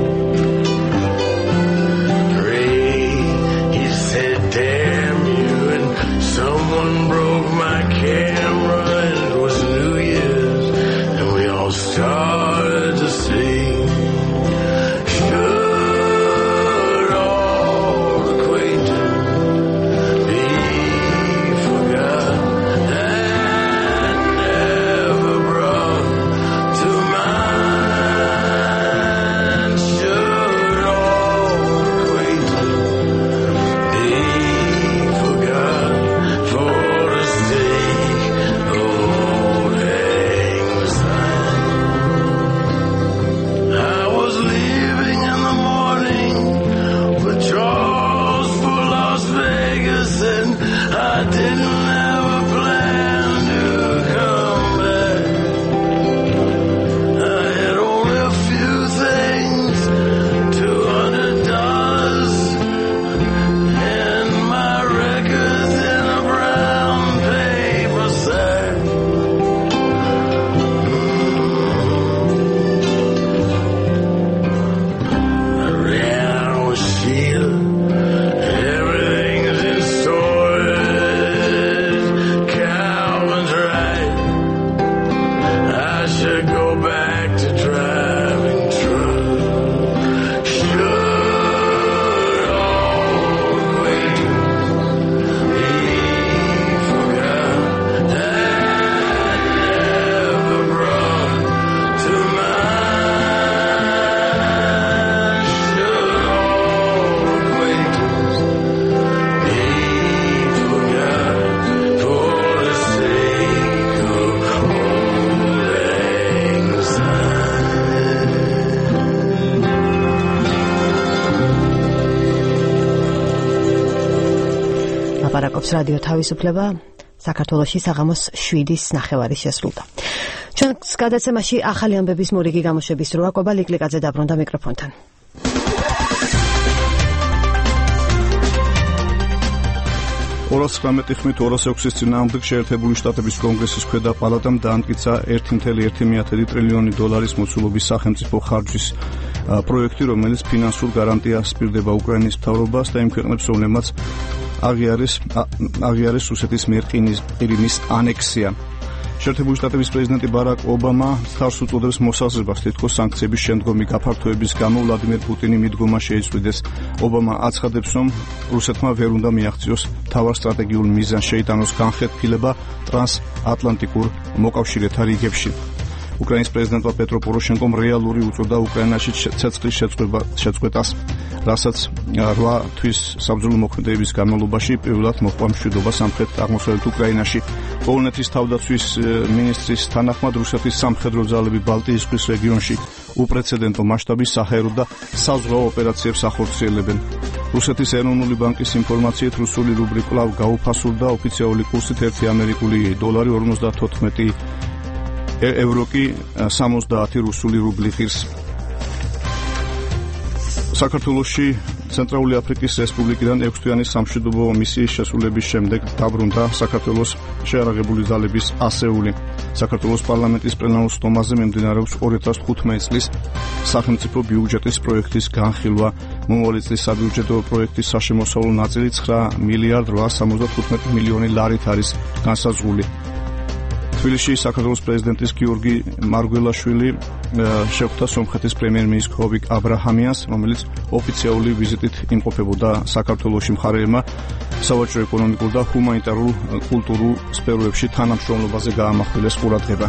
Ray, he said damn you, and someone broke my camera, and it was New Year's, and we all started to sing. Should all acquaintance be forgot and never brought to mind? Should all acquaintance be forgot for the sake of old lang syne? I was leaving in the morning with Charles for Las Vegas, and I didn't have a plan to come back. I had only a few things, $200, and my records in a brown paper sack. I ran out with Sheila. Everything's in storage. Calvin's right. I should go back to try. ლაპარაკობს რადიო თავისუფლება. საქართველოში საღამოს 7-ის ნახევარი შესრულდა. ჩვენს გადაცემაში ახალი ამბების მორიგი გამოშვების დროა. კობა ლიკლიკაძე დაბრუნდა მიკროფონთან. ხმით 206-ის წინააღმდეგ შეერთებული შტატების კონგრესის ქვედა პალატამ დაამტკიცა 1.1 ტრილიონი დოლარის მოცულობის სახელმწიფო ხარჯის პროექტი, რომელიც ფინანსურ გარანტიას სპირდება უკრაინის მთავრობას და იმ ქვეყნებს, რომლებმაც აღიარეს რუსეთის მიერ ყირიმის ანექსია. შეერთებული შტატების პრეზიდენტი ბარაკ ობამა თავს უწოდებს მოსაზრებას, თითქოს სანქციების შემდგომი გაფართოების გამო ვლადიმერ პუტინი მიდგომა შეიწვიდეს. ობამა აცხადებს, რომ რუსეთმა ვერ უნდა მიაღწიოს მთავარ სტრატეგიულ მიზანს, შეიტანოს განხეთქილება ტრანსატლანტიკურ მოკავშირეთა რიგებში. უკრაინის პრეზიდენტმა პეტრო პოროშენკომ რეალური უწოდა უკრაინაში ცეცხლის შეწყვეტას, რასაც 8 თვის საბრძოლო მოქმედებების განმავლობაში პირველად მოჰყვა მშვიდობა სამხრეთ-აღმოსავლეთ უკრაინაში. პოლონეთის თავდაცვის მინისტრის თანახმად რუსეთის სამხედრო ძალები ბალტიის ზღვის რეგიონში უპრეცედენტო მასშტაბის საჰაერო და საზღვაო ოპერაციებს ახორციელებენ. რუსეთის ეროვნული ბანკის ინფორმაციით რუსული რუბლი კვლავ გაუფასურდა, ოფიციალური კურსით 1 ამერიკული დოლარი 54 ევრო კი 70 რუსული რუბლი ღირს. საქართველოში ცენტრალური აფრიკის რესპუბლიკიდან 6 თვიანი სამშვიდობო მისიის შესრულების შემდეგ დაბრუნდა საქართველოს შეიარაღებული ძალების ასეული. საქართველოს პარლამენტის პლენარულ სტომაზე მიმდინარეობს 2015 წლის სახელმწიფო ბიუჯეტის პროექტის განხილვა. მომავალი წლის საბიუჯეტო პროექტის საშემოსავლო ნაწილი 9 მილიარდ 875 მილიონი ლარით არის განსაზღვრული. თბილისში საქართველოს პრეზიდენტის გიორგი მარგველაშვილი შეხვდა სომხეთის პრემიერ-მინისტრ ჰოვიკ აბრაჰამიანს, რომელიც ოფიციალური ვიზიტით იმყოფებოდა საქართველოში. მხარეებმა სავაჭრო, ეკონომიკურ და ჰუმანიტარულ კულტურულ სფეროებში თანამშრომლობაზე გაამახვილეს ყურადღება.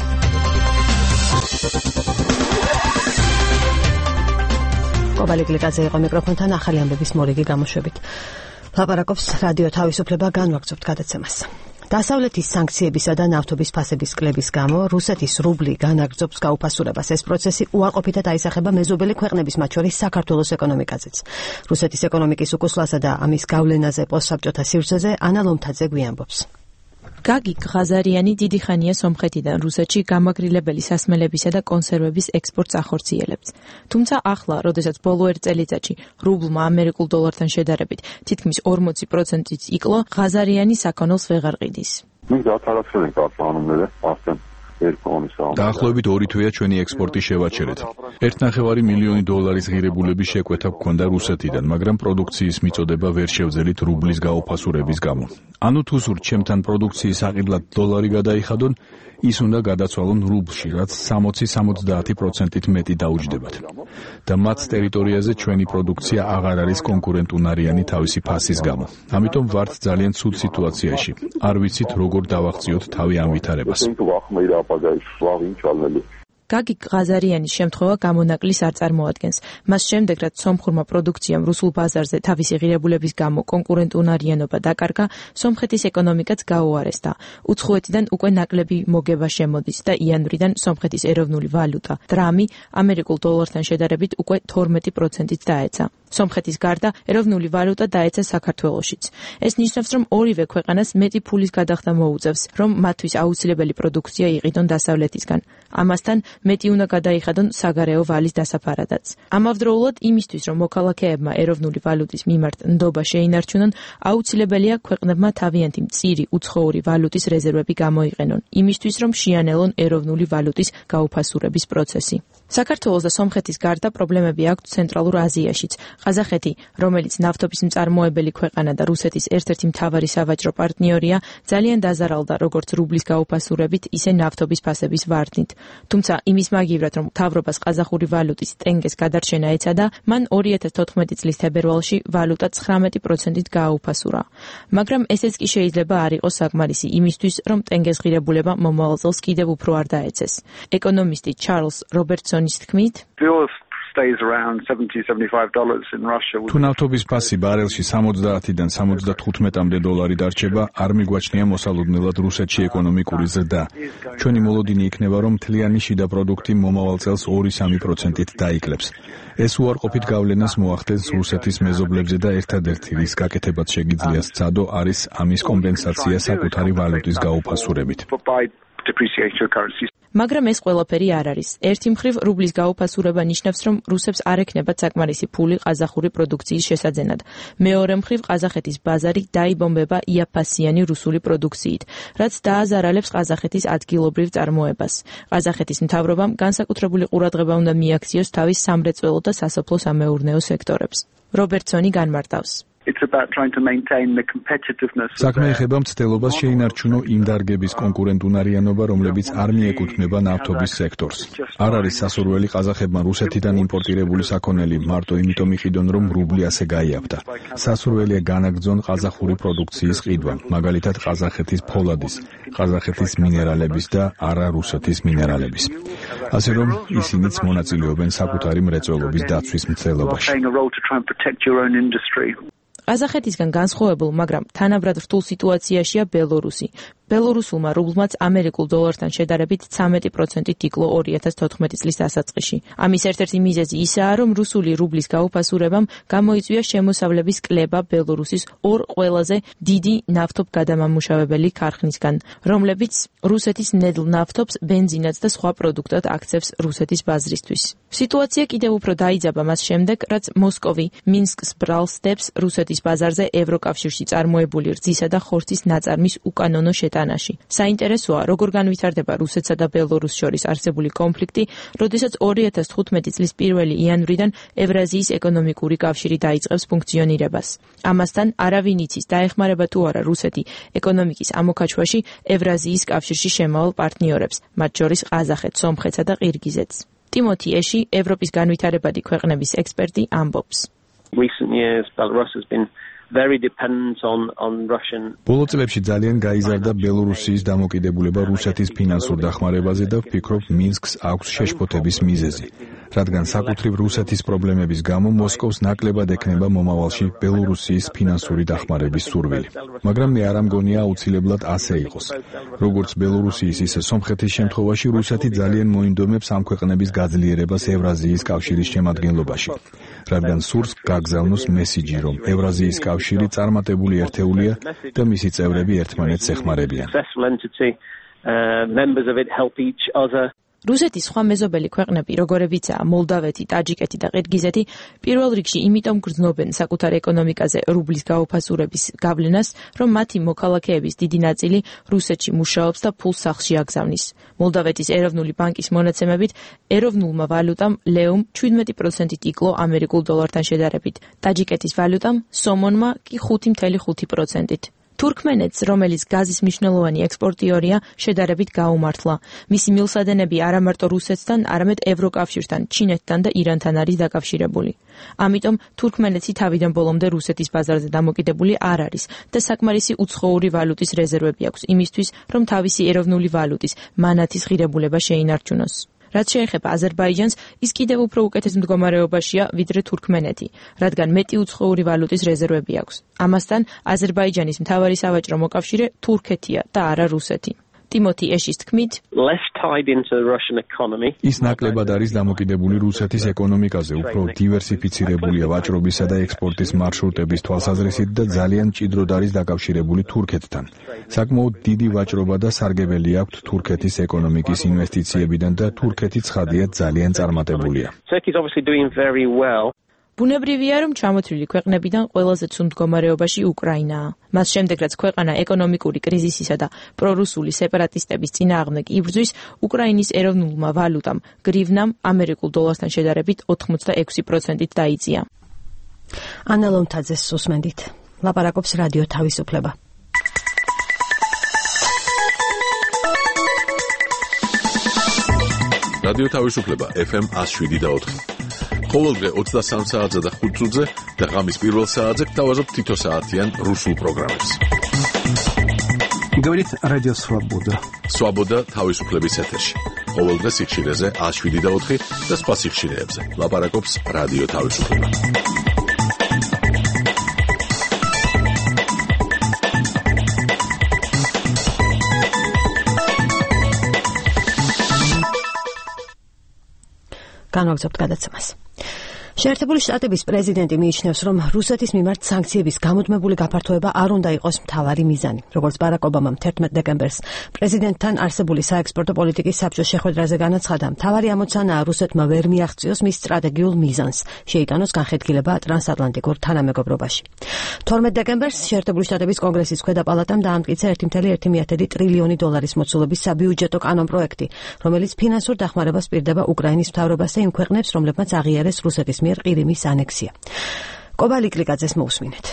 კობა ლიკლიკაძე იყო მიკროფონთან ახალი ამბების მორიგი გამოშვებით. ლაპარაკობს რადიო თავისუფლება, განვაგრძობთ გადაცემას. დასავლეთის სანქციებისა და ნავთობის ფასების კლების გამო რუსეთის რუბლი განაგრძობს გაუფასურებას. ეს პროცესი უარყოფითად აისახება მეზობელი ქვეყნების, მათ შორის საქართველოს ეკონომიკაზეც. რუსეთის ეკონომიკის უკუსლასა და ამის გავლენაზე პოსტსაბჭოთა სივრცეზე ანა ლომთაძე გვიამბობს. გაგი ღაზარიანი დიდი ხანია სომხეთიდან რუსეთში გამაგრილებელი სასმელებისა და კონსერვების ექსპორტს ახორციელებს. თუმცა ახლა, როდესაც ბოლო ერთ წელიწადში რუბლმა ამერიკულ დოლართან შედარებით თითქმის 40%-ით იკლო, ღაზარიანი საქონელს ვეღარ ყიდის. დაახლოებით 2 თვეა ჩვენი ექსპორტი შევაჩერეთ. 1.5 მილიონი დოლარის ღირებულების შეკვეთა გქონდა რუსეთიდან, მაგრამ პროდუქციის მიწოდება ვერ შევძელით რუბლის გაუფასურების გამო. ანუ თუ სურთ ჩემთან პროდუქციის აყიდლად დოლარი გადაიხადონ, ის უნდა გადაცვალონ რუბლში, რაც 60-70%-ით მეტი დაუჯდებათ. და მათ ტერიტორიაზე ჩვენი პროდუქცია აღარ არის კონკურენტუნარიანი თავისი ფასის გამო. ამიტომ ვართ ძალიან ცუდ სიტუაციაში. არ ვიცით როგორ დავაღწიოთ თავი ამ ვითარებას. გაგი ღაზარიანის შემთხვევა გამონაკლის არ წარმოადგენს. მას შემდეგ, რაც სომხურმა პროდუქციამ რუსულ ბაზარზე თავისი ღირებულების გამო კონკურენტუნარიანობა დაკარგა, სომხეთის ეკონომიკაც გაუარესდა. უცხოეთიდან უკვე ნაკლები მოგება შემოდის და იანვრიდან სომხეთის ეროვნული ვალუტა, დრამი, ამერიკულ დოლართან შედარებით უკვე 12%-ით დაეცა. სომხეთის გარდა ეროვნული ვალუტა დაეცა საქართველოშიც. ეს ნიშნავს, რომ ორივე ქვეყანას მეტი ფულის გადახდა მოუწევს, რომ მათთვის აუცილებელი პროდუქცია იყიდონ დასავლეთისგან. ამასთან მეტი უნდა გადაიხადონ საგარეო ვალის დასაფარადაც. ამავდროულად იმისთვის, რომ მოქალაქეებმა ეროვნული ვალუტის მიმართ ნდობა შეინარჩუნონ, აუცილებელია ქვეყნებმა თავიანთი მწირი უცხოური ვალუტის რეზერვები გამოიყენონ, იმისთვის, რომ შეანელონ ეროვნული ვალუტის გაუფასურების პროცესი. საქართველოს და სომხეთის გარდა პრობლემები აქვთ ცენტრალურ აზიაშიც. ყაზახეთი, რომელიც ნავთობის მწარმოებელი ქვეყანა და რუსეთის ერთ-ერთი მთავარი სავაჭრო პარტნიორია, ძალიან დაზარალდა როგორც რუბლის გაუფასურებით, ისე ნავთობის ფასების ვარდნით. თუმცა იმის მაგივრად, რომ მთავრობას ყაზახური ვალუტის ტენგეს გადარჩენა ეცადა, მან 2014 წლის თებერვალში ვალუტა 19%-ით გააუფასურა. მაგრამ ესეც კი შეიძლება არ იყოს საკმარისი იმისთვის, რომ ტენგეს ღირებულება მომავალ წელს კიდევ უფრო არ დაეცეს. ეკონომისტი ჩარლზ რობერტსონის თქმით, stays around $70-75 in Russia. თუ ნავთობის ფასი ბარელში 70-დან 75-მდე დოლარი დარჩება, არ მიგვაჩნია მოსალოდნელად რუსეთში ეკონომიკური ზრდა. ჩვენი მოლოდინი იქნება, რომ მთლიანი შიდა პროდუქტი მომავალ წელს 2-3%-ით დაიკლებს. ეს უარყოფით გავლენას მოახდენს რუსეთის მეზობლებზე და ერთადერთი რის გაკეთებაც შეგიძლია სცადო არის ამის კომპენსაცია საკუთარი ვალუტის გაუფასურებით. მაგრამ ეს ყველაფერი არ არის. ერთი მხრივ რუბლის გაუფასურება ნიშნავს, რომ რუსებს არ ექნებათ საკმარისი ფული ყაზახური პროდუქციის შესაძენად. მეორე მხრივ ყაზახეთის ბაზარი დაიბომბება იაფფასიანი რუსული პროდუქციით, რაც დააზარალებს ყაზახეთის ადგილობრივ წარმოებას. ყაზახეთის მთავრობამ განსაკუთრებული ყურადღება უნდა მიაქციოს თავის სამრეწველო და სასოფლო-სამეურნეო სექტორებს. რობერტსონი განმარტავს. საქმე ეხება მცდელობას შეინარჩუნო იმ დარგების კონკურენტუნარიანობა, რომლებიც არ მიეკუთვნება ნავთობის სექტორს. არ არის სასურველი ყაზახებმა რუსეთიდან იმპორტირებული საქონელი მარტო იმიტომ იყიდონ, რომ რუბლი ასე გაიაფთა. სასურველია განაგრძონ ყაზახური პროდუქციის ყიდვა, მაგალითად ყაზახეთის ფოლადის, ყაზახეთის მინერალების და არა რუსეთის მინერალების. ასე რომ ისინიც მონაწილეობენ საკუთარი მრეწველობის დაცვის მცდელობაში. ყაზახეთისგან განსხვავებულ, მაგრამ თანაბრად რთულ სიტუაციაშია ბელორუსი. ბელორუსულმა რუბლმაც ამერიკულ დოლართან შედარებით 13% იკლო 2014 წლის დასაწყისში. ამის ერთ-ერთი მიზეზი ისაა, რომ რუსული რუბლის გაუფასურებამ გამოიწვია შემოსავლების კლება ბელორუსის ორ ყველაზე დიდი ნავთობგადამამუშავებელი ქარხნისგან, რომლებიც რუსეთის ნედლ ნავთობს, ბენზინად და სხვა პროდუქტად აქცევს რუსეთის ბაზრისთვის. სიტუაცია კიდევ უფრო დაიძაბა მას შემდეგ, რაც მოსკოვი მინსკს ბრალსდებს რუსეთის ბაზარზე ევროკავშირში წარმოებული რძისა და ხორცის ნაწარმის უკანონო შეტანაში. საინტერესოა, როგორ განვითარდება რუსეთსა და ბელორუსს შორის არსებული კონფლიქტი, როდესაც 2015 წლის 1 იანვრიდან ევრაზიის ეკონომიკური კავშირი დაიწყებს ფუნქციონირებას. ამასთან არავინ იცის, დაეხმარება თუ არა რუსეთი ეკონომიკის ამოქაჩვაში ევრაზიის კავშირში შემავალ პარტნიორებს, მათ შორის ყაზახეთს, სომხეთსა და ყირგიზეთს. ტიმოთი ეში, ევროპის განვითარებადი ქვეყნების ექსპერტი, ამბობს. ბოლო წლებში ძალიან გაიზარდა ბელორუსიის დამოკიდებულება რუსეთის ფინანსურ დახმარებაზე და ვფიქრობ, მინსკს აქვს შეშფოთების მიზეზი, რადგან საკუთრივ რუსეთის პრობლემების გამო მოსკოვს ნაკლებად ექნება მომავალში ბელორუსიის ფინანსური დახმარების სურვილი. მაგრამ მე არ ამგონია აუცილებლად ასე იყოს. როგორც ბელორუსიის, ისე სომხეთის შემთხვევაში რუსეთი ძალიან მოინდომებს ამ ქვეყნების გაძლიერებას ევრაზიის კავშირის შემადგენლობაში. რადგან სურს გაგზავნოს მესიჯი, რომ ევრაზიის კავშირი წარმატებული ერთეულია და მისი წევრები ერთმანეთს ეხმარებიან. რუსეთის სხვა მეზობელი ქვეყნები, როგორებიცაა მოლდავეთი, ტაჯიკეთი და ყირგიზეთი, პირველ რიგში იმიტომ გრძნობენ საკუთარ ეკონომიკაზე რუბლის გაუფასურების გავლენას, რომ მათი მოქალაქეების დიდი ნაწილი რუსეთში მუშაობს და ფულს სახლში აგზავნის. მოლდავეთის ეროვნული ბანკის მონაცემებით, ეროვნულმა ვალუტამ ლეუმ 17% იკლო ამერიკულ დოლართან შედარებით, ტაჯიკეთის ვალუტამ სომონმა კი 5.5%-ით. თურქმენეთს, რომელიც გაზის მნიშვნელოვანი ექსპორტიორია, შედარებით გაუმართლა. მისი მილსადენები არა მარტო რუსეთთან, არამედ ევროკავშირთან, ჩინეთთან და ირანთან არის დაკავშირებული. ამიტომ თურქმენეთი თავიდან ბოლომდე რუსეთის ბაზარზე დამოკიდებული არ არის და საკმარისი უცხოური ვალუტის რეზერვები აქვს იმისთვის, რომ თავისი ეროვნული ვალუტის, მანათის ღირებულება შეინარჩუნოს. რაც შეეხება აზერბაიჯანს, ის კიდევ უფრო უკეთეს მდგომარეობაშია ვიდრე თურქმენეთი, რადგან მეტი უცხოური ვალუტის რეზერვები აქვს. ამასთან, აზერბაიჯანის მთავარი სავაჭრო მოკავშირე თურქეთია და არა რუსეთი. ტიმოთი ეშის თქმით, ის ნაკლებად არის დამოკიდებული რუსეთის ეკონომიკაზე, უფრო დივერსიფიცირებულია ვაჭრობისა და ექსპორტის მარშრუტების თვალსაზრისით და ძალიან მჭიდროდ არის დაკავშირებული თურქეთთან. საკმაოდ დიდი ვაჭრობა და სარგებელი აქვს თურქეთის ეკონომიკის ინვესტიციებიდან და თურქეთი ცხადია ძალიან წარმატებულია. ბუნებრივია, რომ ჩამოთვლილი ქვეყნებიდან ყველაზე ცუდ მდგომარეობაში უკრაინაა. მას შემდეგ, რაც ქვეყანა ეკონომიკური კრიზისისა და პრორუსული სეპარატისტების წინააღმდეგ იბრძვის, უკრაინის ეროვნულმა ვალუტამ, გრივნამ, ამერიკულ დოლართან შედარებით 86%-ით დაიწია. ანა ლომთაძეს უსმენდით. ლაპარაკობს რადიო თავისუფლება. რადიო თავისუფლება FM 107.4. ყოველდღე 23 საათზე და 5 წუთზე და ღამის პირველ საათზე გთავაზობ თითო საათიან რუსულ პროგრამებს. Говорит Радио Свобода. Свобода თავისუფლების ეთერში. ყოველდღე სიხშირეზე 107.4 და სხვა სიხშირეებზე. ლაპარაკობს რადიო თავისუფლება. განვაგრძობთ გადაცემას. შეერთებული შტატების პრეზიდენტი მიიჩნევს, რომ რუსეთის მიმართ სანქციების გამუდმებული გაფართოება არ უნდა იყოს მთავარი მიზანი. როგორც ბარაკ ობამამ 11 დეკემბერს პრეზიდენტთან არსებული საექსპორტო პოლიტიკის საბჭოს შეხვედრაზე განაცხადა, მთავარი ამოცანაა რუსეთმა ვერ მიაღწიოს მის სტრატეგიულ მიზანს, შეიტანოს განხეთქილება ტრანსატლანტიკურ თანამეგობრობაში. 12 დეკემბერს შეერთებული შტატების კონგრესის ქვედა პალატამ დაამტკიცა 1.1 ტრილიონი დოლარის მოცულობის საბიუჯეტო კანონპროექტი, რომელიც ფინანსურ დახმარებას პირდება უკრაინის მთავრობასა იმ ქვეყნებს, რომლებმაც აღიარეს რუსეთის ყირიმის ანექსია. კობალი კლიკაძეს მოусმინეთ.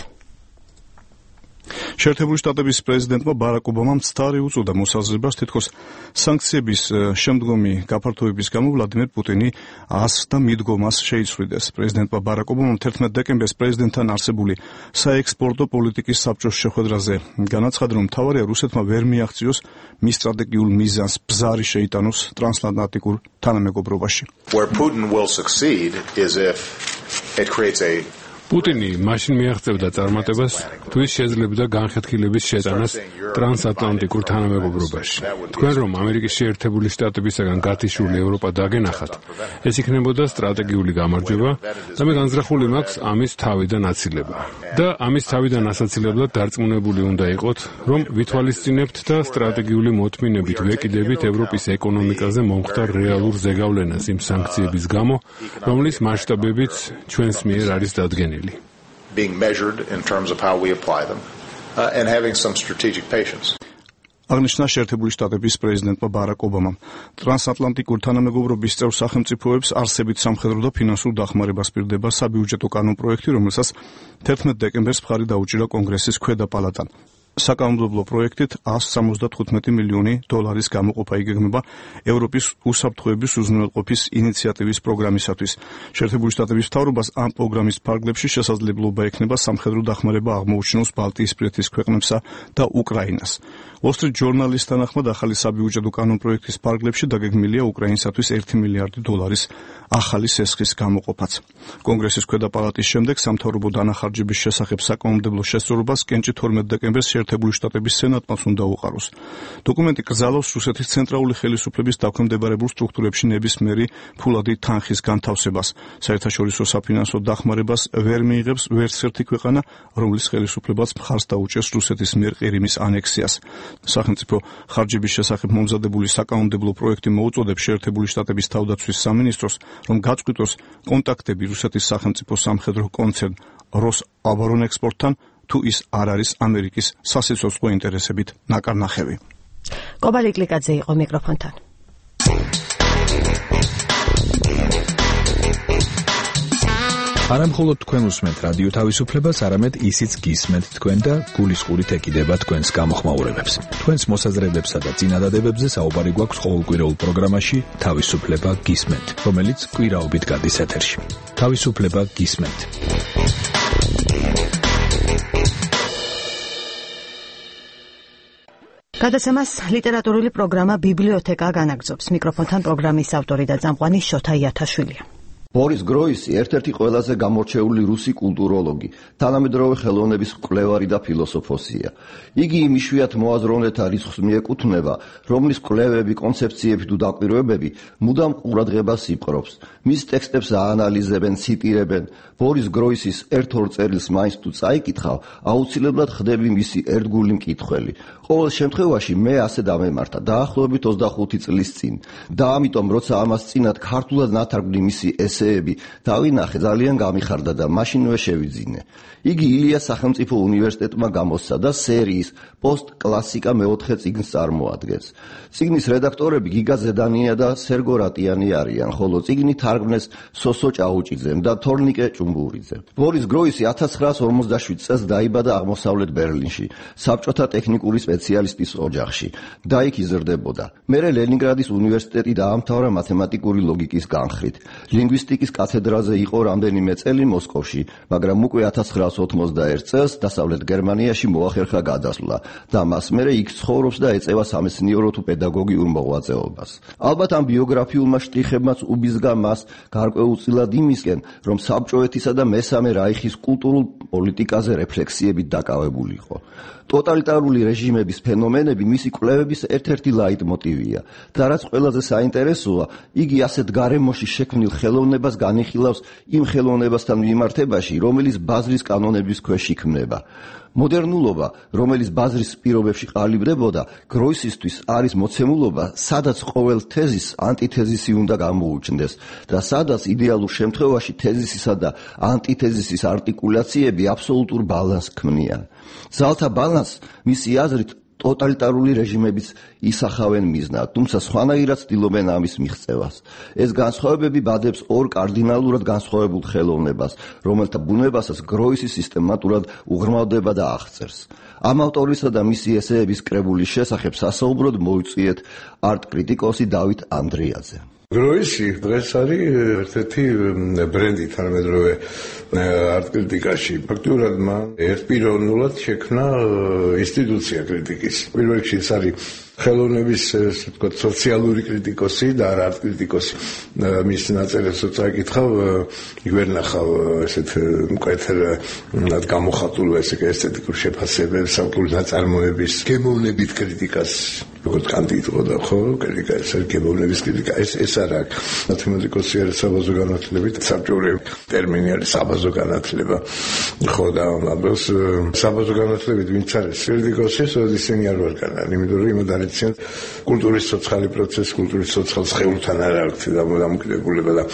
შეერთებული შტატების პრეზიდენტმა ბარაკ ობამამ ცდარი უწოდა მოსაზრებას, თითქოს სანქციების შემდგომი გაფართოების გამო ვლადიმერ პუტინი ასხდა მიდგომას შეიცვლიდეს. პრეზიდენტმა ბარაკ ობამამ 11 დეკემბერს პრეზიდენტთან არსებული საექსპორტო პოლიტიკის საბჭოს შეხვედრაზე განაცხადა, რომ მთავარია რუსეთმა ვერ მიაღწიოს მის სტრატეგიულ მიზანს, ბზარი შეიტანოს ტრანსატლანტიკურ თანამეგობრობაში. Where Putin will succeed is if it creates a პუტინი მაშინ მიაღწევდა წარმატებას, თუ ის შეძლებდა განხეთქილების შეტანას ტრანსატლანტიკურ თანამეგობრობაში. თქვენ რომ ამერიკის შეერთებული შტატებისაგან გათიშული ევროპა დაგენახათ, ეს იქნებოდა სტრატეგიული გამარჯვება და მე განზრახული მაქვს ამის თავიდან აცილება. და ამის თავიდან ასაცილებლად დარწმუნებული უნდა იყოთ, რომ ვითვალისწინებთ და სტრატეგიული მოთმინებით ვეკიდებით ევროპის ეკონომიკაზე მომხდარ რეალურ ზეგავლენას იმ სანქციების გამო, რომლის მასშტაბებიც ჩვენს მიერ არის დადგენილი. being measured in terms of how we apply them and having some strategic patience. აღნიშნა შეერთებული შტატების პრეზიდენტმა ბარაკ ობამამ. ტრანსატლანტიკურ თანამეგობრობის წევრ სახელმწიფოებს არსებით სამხედრო და ფინანსურ დახმარებას პირდება საბიუჯეტო კანონპროექტი, რომელსაც 11 დეკემბერს მხარი დაუჭირა კონგრესის ქვედა პალატამ. საკანონმდებლო პროექტით 175 მილიონი დოლარის გამოყოფა იგეგმება ევროპის უსაფრთხოების უზრუნველყოფის ინიციატივის პროგრამისათვის. შეერთებული შტატების მთავრობას ამ პროგრამის ფარგლებში შესაძლებლობა ექნება სამხედრო დახმარება აღმოუჩინოს ბალტიისპირეთის ქვეყნებსა და უკრაინას. Wall Street Journal-ის თანახმად ახალი საბიუჯეტო კანონპროექტის ფარგლებში დაგეგმილია უკრაინისათვის 1 მილიარდი დოლარის ახალი სესხის გამოყოფაც. კონგრესის ქვედა პალატის შემდეგ სამთავრობო დანახარჯების შესახებ საკანონმდებლო შესწორებას კენჭი 12 დეკემბერს შეერთებული შტატების სენატმა უნდა უყაროს. დოკუმენტი კრძალავს რუსეთის ცენტრალური ხელისუფლების დაქვემდებარებულ სტრუქტურებში ნებისმიერი ფულადი თანხის განთავსებას. საერთაშორისო საფინანსო დახმარებას ვერ მიიღებს ვერც ერთი ქვეყანა, რომლის ხელისუფლებაც მხარს დაუჭერს რუსეთის მიერ ყირიმის ანექსიას. სახელმწიფო ხარჯების შესახებ მომზადებული საკანონმდებლო პროექტი მოუწოდებს შეერთებული შტატების თავდაცვის სამინისტროს, რომ გაწყვიტოს კონტაქტები რუსეთის სახელმწიფო სამხედრო კონცერნ როსაბორონექსპორტთან, თუ ის არ არის ამერიკის სასიცოცხლო ინტერესებით ნაკარნახევი. კობალი კლიკაძე იყო მიკროფონთან. არა მხოლოდ თქვენ უსმენთ რადიო თავისუფლებას, არამედ ისიც გისმენთ თქვენ და გულისყურით ეკიდება თქვენს გამოხმაურებებს. თქვენს მოსაზრებებსა და წინადადებებზე საუბარი გვაქვს ყოველკვირეულ პროგრამაში თავისუფლება გისმენთ, რომელიც კვირაობით გადის ეთერში. თავისუფლება გისმენთ. გადაცემას ლიტერატურული პროგრამა ბიბლიოთეკა განაგრძობს. მიკროფონთან პროგრამის ავტორი და წამყვანი შოთა იათაშვილია. ბორის გროისი ერთ-ერთი ყველაზე გამორჩეული რუსი კულტუროლოგი, თანამედროვე ხელოვნების მკვლევარი და ფილოსოფოსია. იგი იმ იშვიათ მოაზროვნეთა რიცხვს მიეკუთვნება, რომლის კვლევები, კონცეფციები თუ დაკვირვებები მუდამ ყურადღებას იპყრობს. მის ტექსტებს აანალიზებენ, ციტირებენ. ბორის გროისის ერთ-ორ წერილს მაინც თუ წაიკითხავ, აუცილებლად ხდები მისი ერთგული მკითხველი. ყოველ შემთხვევაში მე ასე დამემართა დაახლოებით 25 წლის წინ და ამიტომ როცა ამას წინათ ქართულად ნათარგმნი მისი ესეები დავინახე, ძალიან გამიხარდა და მაშინვე შევიძინე. იგი ილიას სახელმწიფო უნივერსიტეტმა გამოსცა და სერიის პოსტ-კლასიკა მეოთხე წიგნს წარმოადგენს. წიგნის რედაქტორები გიგა ზედანია და სერგო რატიანი არიან, ხოლო წიგნი თარგმნეს სოსო ჭაუჭიძემ და თორნიკე ჭუმბურიძემ. ბორის გროისი 1957 წელს დაიბადა აღმოსავლეთ ბერლინში, საბჭოთა ტექნიკური სპეციალისტის ოჯახში და იქ იზრდებოდა. მერე ლენინგრადის უნივერსიტეტი დაამთავრა მათემატიკური ლოგიკის განხრით. ლინგვისტიკა ლინგვისტიკის კათედრაზე იყო რამდენიმე წელი მოსკოვში, მაგრამ უკვე 1991 წელს დასავლეთ გერმანიაში მოახერხა გადასვლა და მას მერე იქ ცხოვრობს და ეწევა სამეცნიერო თუ პედაგოგიურ მოღვაწეობას. ალბათ ამ ბიოგრაფიულმა შტრიხებმაც უბიზგა მას გარკვეულწილად იმისკენ, რომ საბჭოეთისა და მესამე რაიხის კულტურულ პოლიტიკაზე რეფლექსიებით დაკავებულიყო. ტოტალიტარული რეჟიმების ფენომენები მისი კვლევების ერთ-ერთი ლაიტმოტივია და რაც ყველაზე საინტერესოა, იგი ასეთ გარემოში შექმნილ ხელოვნებას განიხილავს იმ ხელოვნებასთან მიმართებაში, რომელიც ბაზრის კანონების ქვეშ იქმნება. მოდერნულობა, რომელიც ბაზრის პირობებში ყალიბდებოდა, გროისისთვის არის მოცემულობა, სადაც ყოველ თეზისს ანტითეზისი უნდა გამოუჩნდეს და სადაც იდეალურ შემთხვევაში თეზისისა და ანტითეზისის არტიკულაციები აბსოლუტურ ბალანსს ქმნიან. ძალთა ბალანსს მისი აზრით ტოტალიტარული რეჟიმებიც ისახავენ მიზნად, თუმცა სხვანაირად ცდილობენ ამის მიღწევას. ეს განსხვავებები ბადებს ორ კარდინალურად განსხვავებულ ხელოვნებას, რომელთა ბუნებასაც გროისი სისტემატურად უღრმავდება და აღწერს. ამ ავტორისა და მისი ესეების კრებულის შესახებ სასაუბროდ მოუწიეთ არტ-კრიტიკოსი დავით ანდრიაძე. გროისი დღეს არის ერთ-ერთი ბრენდი თანამედროვე არტ-კრიტიკაში. ფაქტურად მან ერთპიროვნულად შექმნა ინსტიტუცია კრიტიკის. პირველ რიგში ეს არის ხელოვნების, ასე ვთქვათ, სოციალური კრიტიკოსი და არა არტ-კრიტიკოსი. მის ნაწერებს წაიკითხავ, იქ ვერ ნახავ ესეთ მკვეთრ გამოხატულ ესე ესთეტიკურ შეფასებებს, სამკურნალო ნაწარმოების გემოვნებით კრიტიკას, როგორც კანტი იტყოდა, ხო, კრიტიკა ეს არის გემოვნების კრიტიკა, ეს არა აქვს. მათემატიკოსი არის საბაზო განათლებით, საბჭოური ტერმინი არის საბაზო განათლება. ხო და ამბობს საბაზო განათლებით ვინც არის კრიტიკოსი, ისინი არ ვარ განან, იმიტომ რომ იმად არიციან კულტურის ცოცხალი პროცესი, კულტურის ცოცხალ სხეულთან არ აქვს დამოკიდებულება და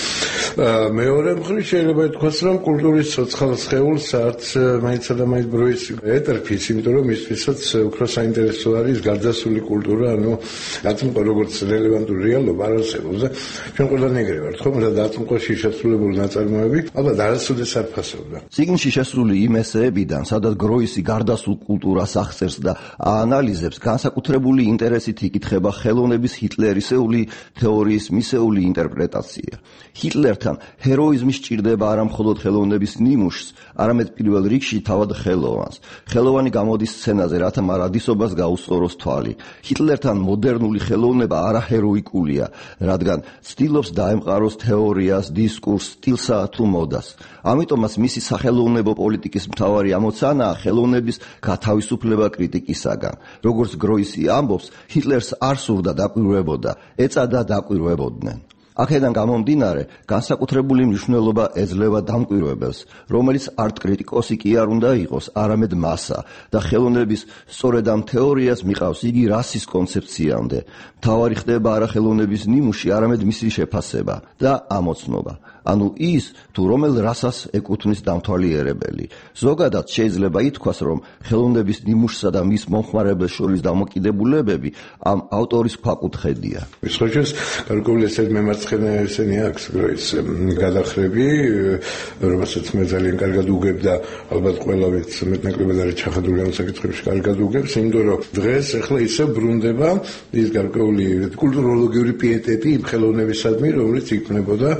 მეორე მხრივ შეიძლება ითქვას, რომ კულტურის ცოცხალ სხეულს არც მაინცსა და მაინც ბროისი ეტერფის, იმიტომ რომ მისთვისაც უფრო საინტერესო არის გარდაცვლილი კულტურა, ანუ დაწმყო როგორც რელევანტური რეალობა არ არსებობს და ჩვენ ყველანი ეგრე ვართ, ხო? და დაწმყოში შესრულებული ნაწარმოები ალბათ არასოდეს არ ფასობდა. წიგნში შესული იმ ესეებიდან, სადაც გროისი გარდაცვლილ კულტურას აღწერს და აანალიზებს, განსაკუთრებული ინტერესით იკითხება ხელოვნების ჰიტლერისეული თეორიის მისეული ინტერპრეტაცია. ჰიტლერთან ჰეროიზმი სჭირდება არა მხოლოდ ხელოვნების ნიმუშს, არამედ პირველ რიგში თავად ხელოვანს. ხელოვანი გამოდის სცენაზე, რათა მარადისობას გაუსწოროს თვალი. ჰიტლერთან მოდერნული ხელოვნება არა ჰეროიკულია, რადგან ცდილობს დაემყაროს თეორიას, დისკურსს, სტილსა თუ მოდას. ამიტომაც მისი სახელოვნებო პოლიტიკის მთავარი ამოცანაა ხელოვნების გათავისუფლება კრიტიკისაგან. როგორც გროისი ამბობს, ჰიტლერს არ სურდა დაკვირვებოდა, ეწადა დაკვირვებოდნენ. აქედან გამომდინარე, განსაკუთრებული მნიშვნელობა ეძლევა დამკვირვებელს, რომელიც არტ-კრიტიკოსი კი არ უნდა იყოს, არამედ მასა და ხელოვნების სწორედ ამ თეორიას მიყავს იგი რასის კონცეფციამდე. მთავარი ხდება არა ხელოვნების ნიმუში, არამედ მისი შეფასება და ამოცნობა. ანუ ის, თუ რომელ რასას ეკუთვნის დამთვალიერებელი. ზოგადად შეიძლება ითქვას, რომ ხელოვნების ნიმუშსა და მის მომხმარებელს შორის დამოკიდებულებები ამ ავტორის ქვაკუთხედია. ის ხოჭეს გარკვეული ესეთ მემარცხენე ესენი აქვს გროის გადახრები, რომელსაც მე ძალიან კარგად უგებ და ალბათ ყველა ვინც მეტნაკლებად არის ჩახადული ამ საკითხებში კარგად უგებს, იმიტომ რომ დღეს ახლა ისე ბრუნდება ის გარკვეული კულტუროლოგიური პიეტეტი იმ ხელოვნებისადმი, რომელიც იქმნებოდა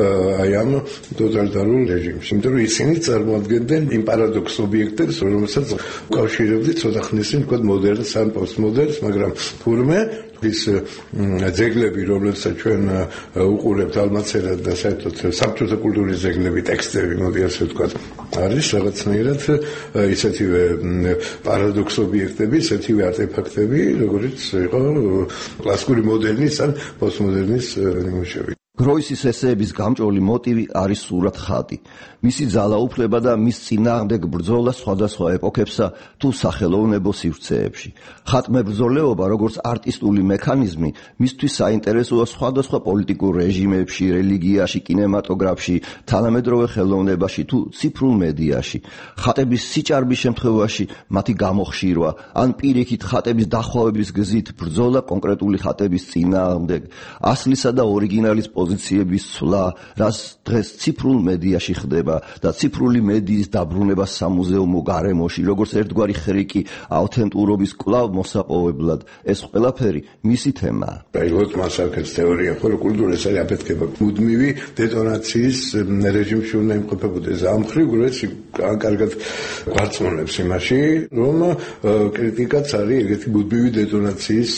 აი ამ ტოტალიტარულ რეჟიმში. იმიტომ რომ ისინი წარმოადგენდნენ იმ პარადოქს ობიექტებს, რომელსაც უკავშირებდი ცოტა ხნის წინ თქვა მოდერნს ან პოსტმოდერნს, მაგრამ თურმე ის ძეგლები, რომლებსაც ჩვენ უყურებთ ალმაცერად და საერთოდ საბჭოთა კულტურის ძეგლები, ტექსტები, მოდი ასე ვთქვათ, არის რაღაცნაირად ისეთივე პარადოქს ობიექტები, ისეთივე არტეფაქტები, როგორც იყო კლასიკური მოდერნის ან პოსტმოდერნის ნიმუშები. გროისის ესეების გამჭოლი მოტივი არის სურათ ხატი. მისი ძალაუფლება და მის წინააღმდეგ ბრძოლა სხვადასხვა ეპოქებსა თუ სახელოვნებო სივრცეებში. ხატმებრძოლეობა, როგორც არტისტული მექანიზმი, მისთვის საინტერესოა სხვადასხვა პოლიტიკურ რეჟიმებში, რელიგიაში, კინემატოგრაფში, თანამედროვე ხელოვნებაში თუ ციფრულ მედიაში. ხატების სიჭარბის შემთხვევაში მათი გამოხშირვა, ან პირიქით ხატების დახვავების გზით ბრძოლა კონკრეტული ხატების წინააღმდეგ, ასლისა და ორიგინალის პოზიციების ცვლა, რაც დღეს ციფრულ მედიაში ხდება და ციფრული მედიის დაბრუნება სამუზეუმო გარემოში, როგორც ერთგვარი ხრიკი ავთენტურობის კვლავ მოსაპოვებლად, ეს ყველაფერი მისი თემაა. Pilot massacres თეორია ხო კულტურა ეს არის აფეთქება მუდმივი დეტონაციის რეჟიმში უნდა იმყოფებოდეს. ამ მხრივ ეს კარგად გვარწმუნებს იმაში, რომ კრიტიკაც არის ეგეთი მუდმივი დეტონაციის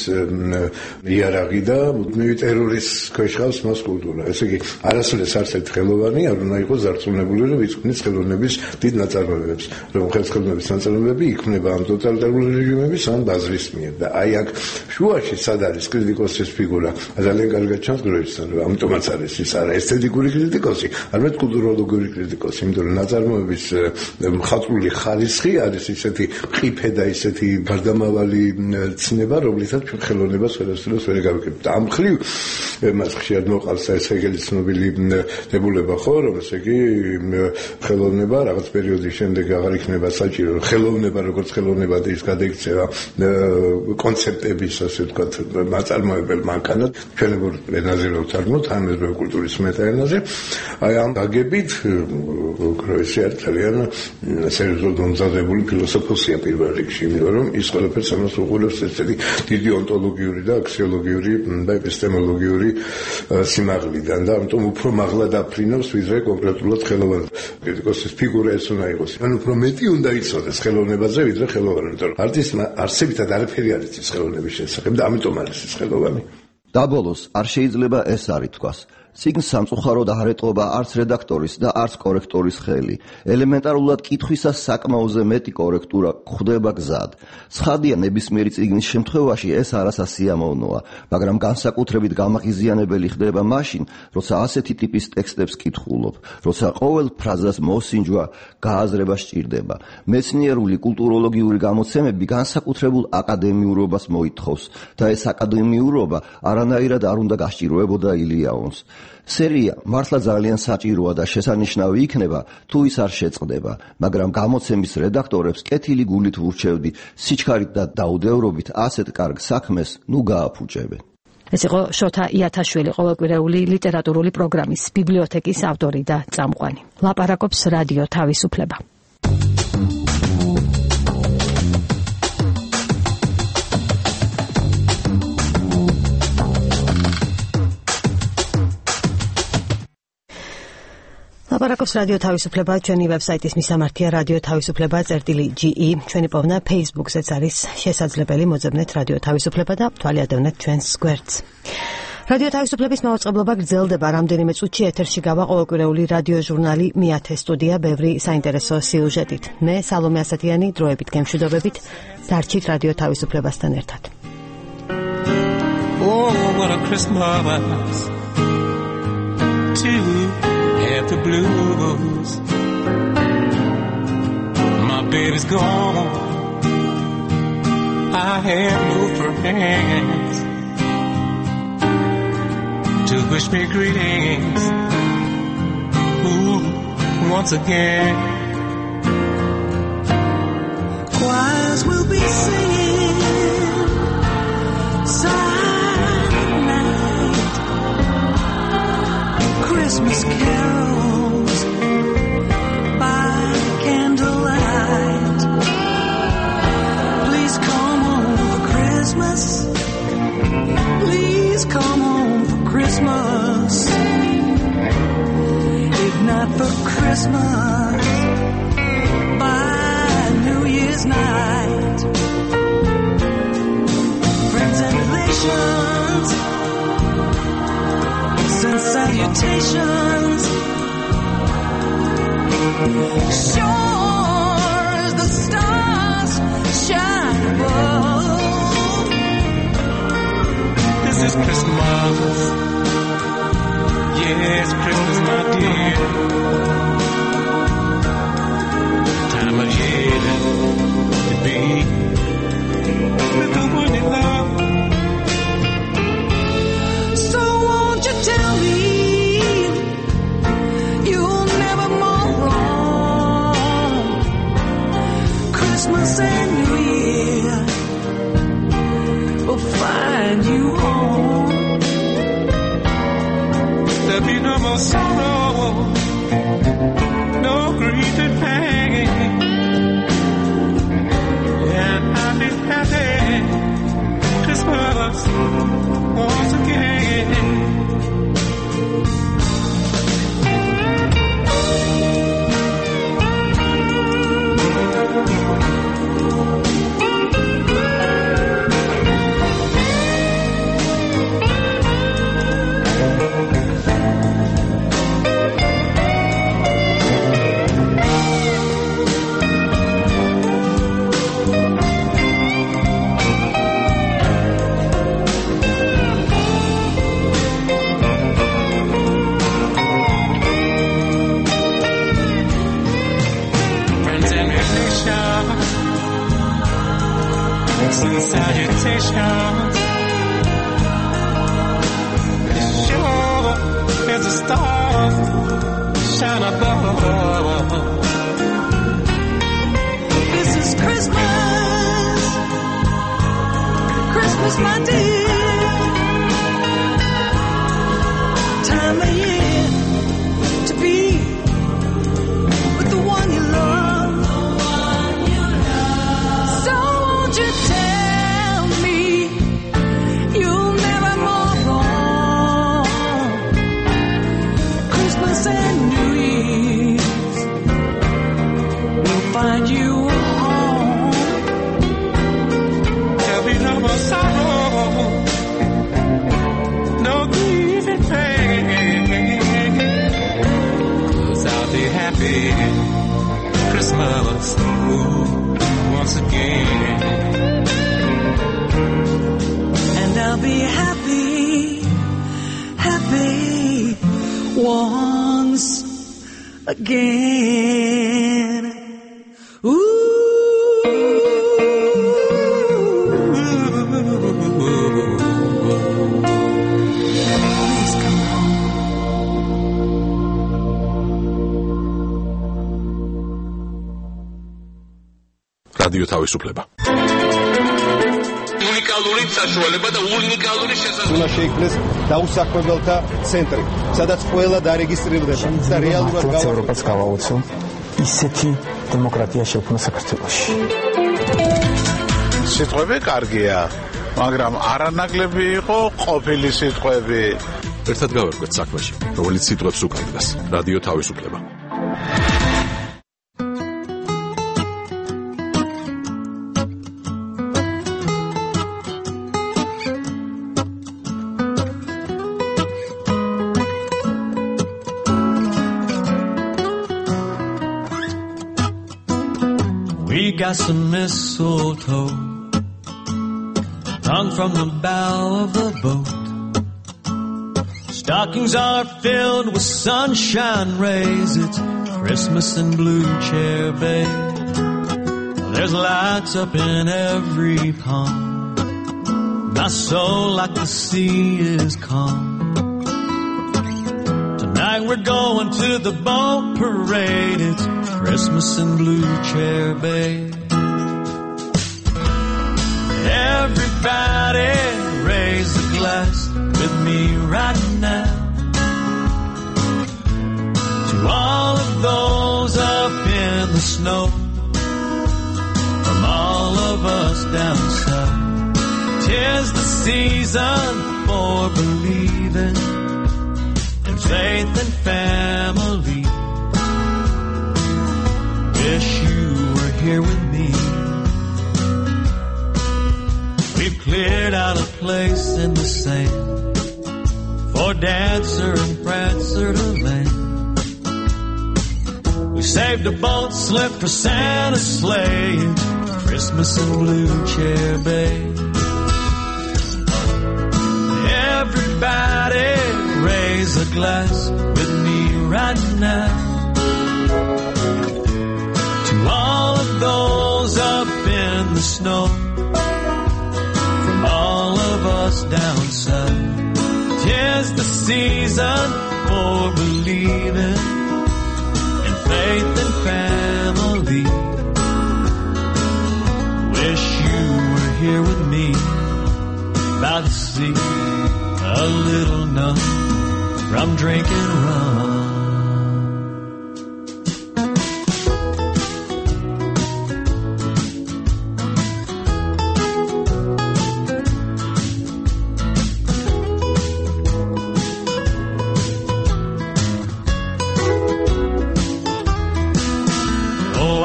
იარაღი და მუდმივი ტერორის ქვეშ ხავს მას კულტურა. ესე იგი, არასოდეს არც ერთ ხელოვანი არ უნდა იყოს ზარწმუნებული, რომ იცნის ხელოვნების დიდ ნაწარმოებებს, რომ ხელოვნების ნაწარმოებები იქმნება ამ ტოტალიტარული რეჟიმების ან ბაზრის მიერ. და აი აქ შუაში სად არის კრიტიკოსის ფიგურა? ძალიან კარგად ჩანს გროისთან, რომ ამიტომაც არის ის არა ესთეტიკური კრიტიკოსი, არამედ კულტუროლოგიური კრიტიკოსი, იმიტომ რომ ნაწარმოების მხატვრული ხარისხი არის ისეთი ყიფე და ისეთი გარდამავალი ცნება, რომლითაც ჩვენ ხელოვნებას ვერასდროს ვერ გავიკეთებთ. ამ მხრივ მას ხშირად მოყავს ეს ეგელი ცნობილი დებულება ხო, რომ ესე იგი ხელოვნება რაღაც პერიოდის შემდეგ აღარ იქნება საჭირო. ხელოვნება როგორც ხელოვნება და ის გადაიქცევა კონცეპტების, ასე ვთქვათ, ნაწარმოებელ მანქანად, ჩვენებურ ენაზე რო ვთარგმნოთ, ამ მეზობელ კულტურის მეტაენაზე. აი ამ გაგებით გროისი არის ძალიან სერიოზულად მომზადებული ფილოსოფოსია პირველ რიგში, იმიტომ რომ ის ყველაფერს ამას უყურებს ესეთი დიდი ონტოლოგიური და აქსიოლოგიური და ეპისტემოლოგიური სიმაღლიდან და ამიტომ უფრო მაღლა დაფრინავს ვიდრე კონკრეტულად ხელოვანს. კრიტიკოსის ფიგურა ეს უნდა იყოს. ან უფრო მეტი უნდა იცოდეს ხელოვნებაზე ვიდრე ხელოვანი, იმიტომ რომ არტისტმა არსებითად არაფერი არ იცის ხელოვნების შესახებ და ამიტომ არის ეს ხელოვანი. და ბოლოს არ შეიძლება ეს არ ითქვას. წიგნს სამწუხაროდ არ ეტყობა არც რედაქტორის და არც კორექტორის ხელი. ელემენტარულად კითხვისას საკმაოზე მეტი კორექტურა გვხვდება გზად. ცხადია, ნებისმიერი წიგნის შემთხვევაში ეს არასასიამოვნოა, მაგრამ განსაკუთრებით გამაღიზიანებელი ხდება მაშინ, როცა ასეთი ტიპის ტექსტებს კითხულობ, როცა ყოველ ფრაზას მოსინჯვა, გააზრება სჭირდება. მეცნიერული კულტუროლოგიური გამოცემები განსაკუთრებულ აკადემიურობას მოითხოვს და ეს აკადემიურობა არანაირად არ უნდა გასჭიროებოდა ილიაონს. სერია მართლა ძალიან საჭიროა და შესანიშნავი იქნება, თუ ის არ შეწყდება, მაგრამ გამოცემის რედაქტორებს კეთილი გულით ვურჩევდი, სიჩქარით და დაუდევრობით ასეთ კარგ საქმეს ნუ გააფუჭებენ. ეს იყო შოთა იათაშვილი, ყოველკვირეული ლიტერატურული პროგრამის ბიბლიოთეკის ავტორი და წამყვანი. ლაპარაკობს რადიო თავისუფლება. ლაპარაკობს რადიო თავისუფლება, ჩვენი ვებსაიტის მისამართია რადიო თავისუფლება.ge, ჩვენი პოვნა Facebook-ზეც არის შესაძლებელი, მოძებნეთ რადიო თავისუფლება და თვალიადევნეთ ჩვენს გვერდს. რადიო თავისუფლების მაუწყებლობა გრძელდება, რამდენიმე წუთში ეთერში გავა ყოველკვირეული რადიო ჟურნალი მიათე სტუდია ბევრი საინტერესო სიუჟეტით. მე სალომე ასათიანი, დროებით გემშვიდობებით, დარჩით რადიო თავისუფლებასთან ერთად. Oh, what a Christmas to have the blues. My baby's gone, I have no friends to wish me greetings. Ooh, once again, choirs will be singing silent night, Christmas carols by candlelight. Please come home for Christmas. Please come home for Christmas. If not for Christmas, by New Year's night. Friends and relations send salutations. Sure as the stars shine above, this is Christmas. Yes, Christmas, my dear. Time of year to be with the one you love. So won't you tell me you'll never more wrong? Christmas and New Year will find you home. no grief and pain, and I'll be happy Christmas once again. Salutations. Sure as a star shine above. This is Christmas, Christmas, my dear. Time of year to be with the one you love. So won't you tell me you'll never move on? Christmas and New Year's will find you home. There'll be no more sorrow, no grief and pain, 'cause I'll be happy Christmas once again. And I'll be happy, happy once again. Ooh. Please come home. რადიო თავისუფლება. უნიკალური საშუალება და უნიკალური შესაძლებლობა. უნდა შეიქმნეს დაუსაქმებელთა ცენტრი, სადაც ყველა დარეგისტრირდება და რეალურად ევროპას გავაოცო ისეთი დემოკრატია შექმნა საქართველოში. სიტყვები კარგია, მაგრამ არანაკლები იყო ყოფილი სიტყვები. ერთად გავერკვეთ საქმეში, რომელიც სიტყვებს უკანდგას. რადიო თავისუფლება. We got some mistletoe hung from the bow of the boat. Stockings are filled with sunshine rays. It's Christmas in Blue Chair Bay. There's lights up in every pond. My soul like the sea is calm. Tonight we're going to the boat parade. It's Christmas in Blue Chair Bay. Everybody raise a glass with me right now to all of those up in the snow, from all of us down south. 'Tis the season for believing in faith and family. Wish you were here with me. We've cleared out a place in the sand for Dancer and Prancer to land. We saved a boat slip for Santa's sleigh. Christmas in Blue Chair Bay. Everybody raise a glass with me right now to all of those up in the snow, from all of us down south. 'Tis the season for believing in faith and family. Wish you were here with me by the sea, a little numb from drinking rum.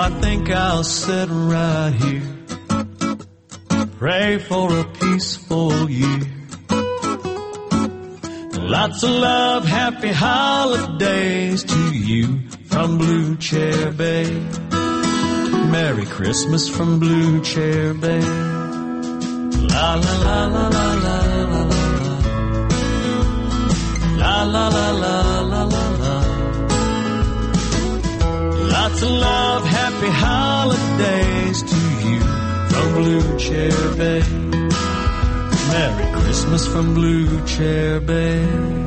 I think I'll sit right here, pray for a peaceful year. Lots of love, happy holidays to you from Blue Chair Bay. Merry Christmas from Blue Chair Bay. La la la la la la la la la la la la la la. Lots of love, happy holidays to you from Blue Chair Bay. Merry Christmas from Blue Chair Bay.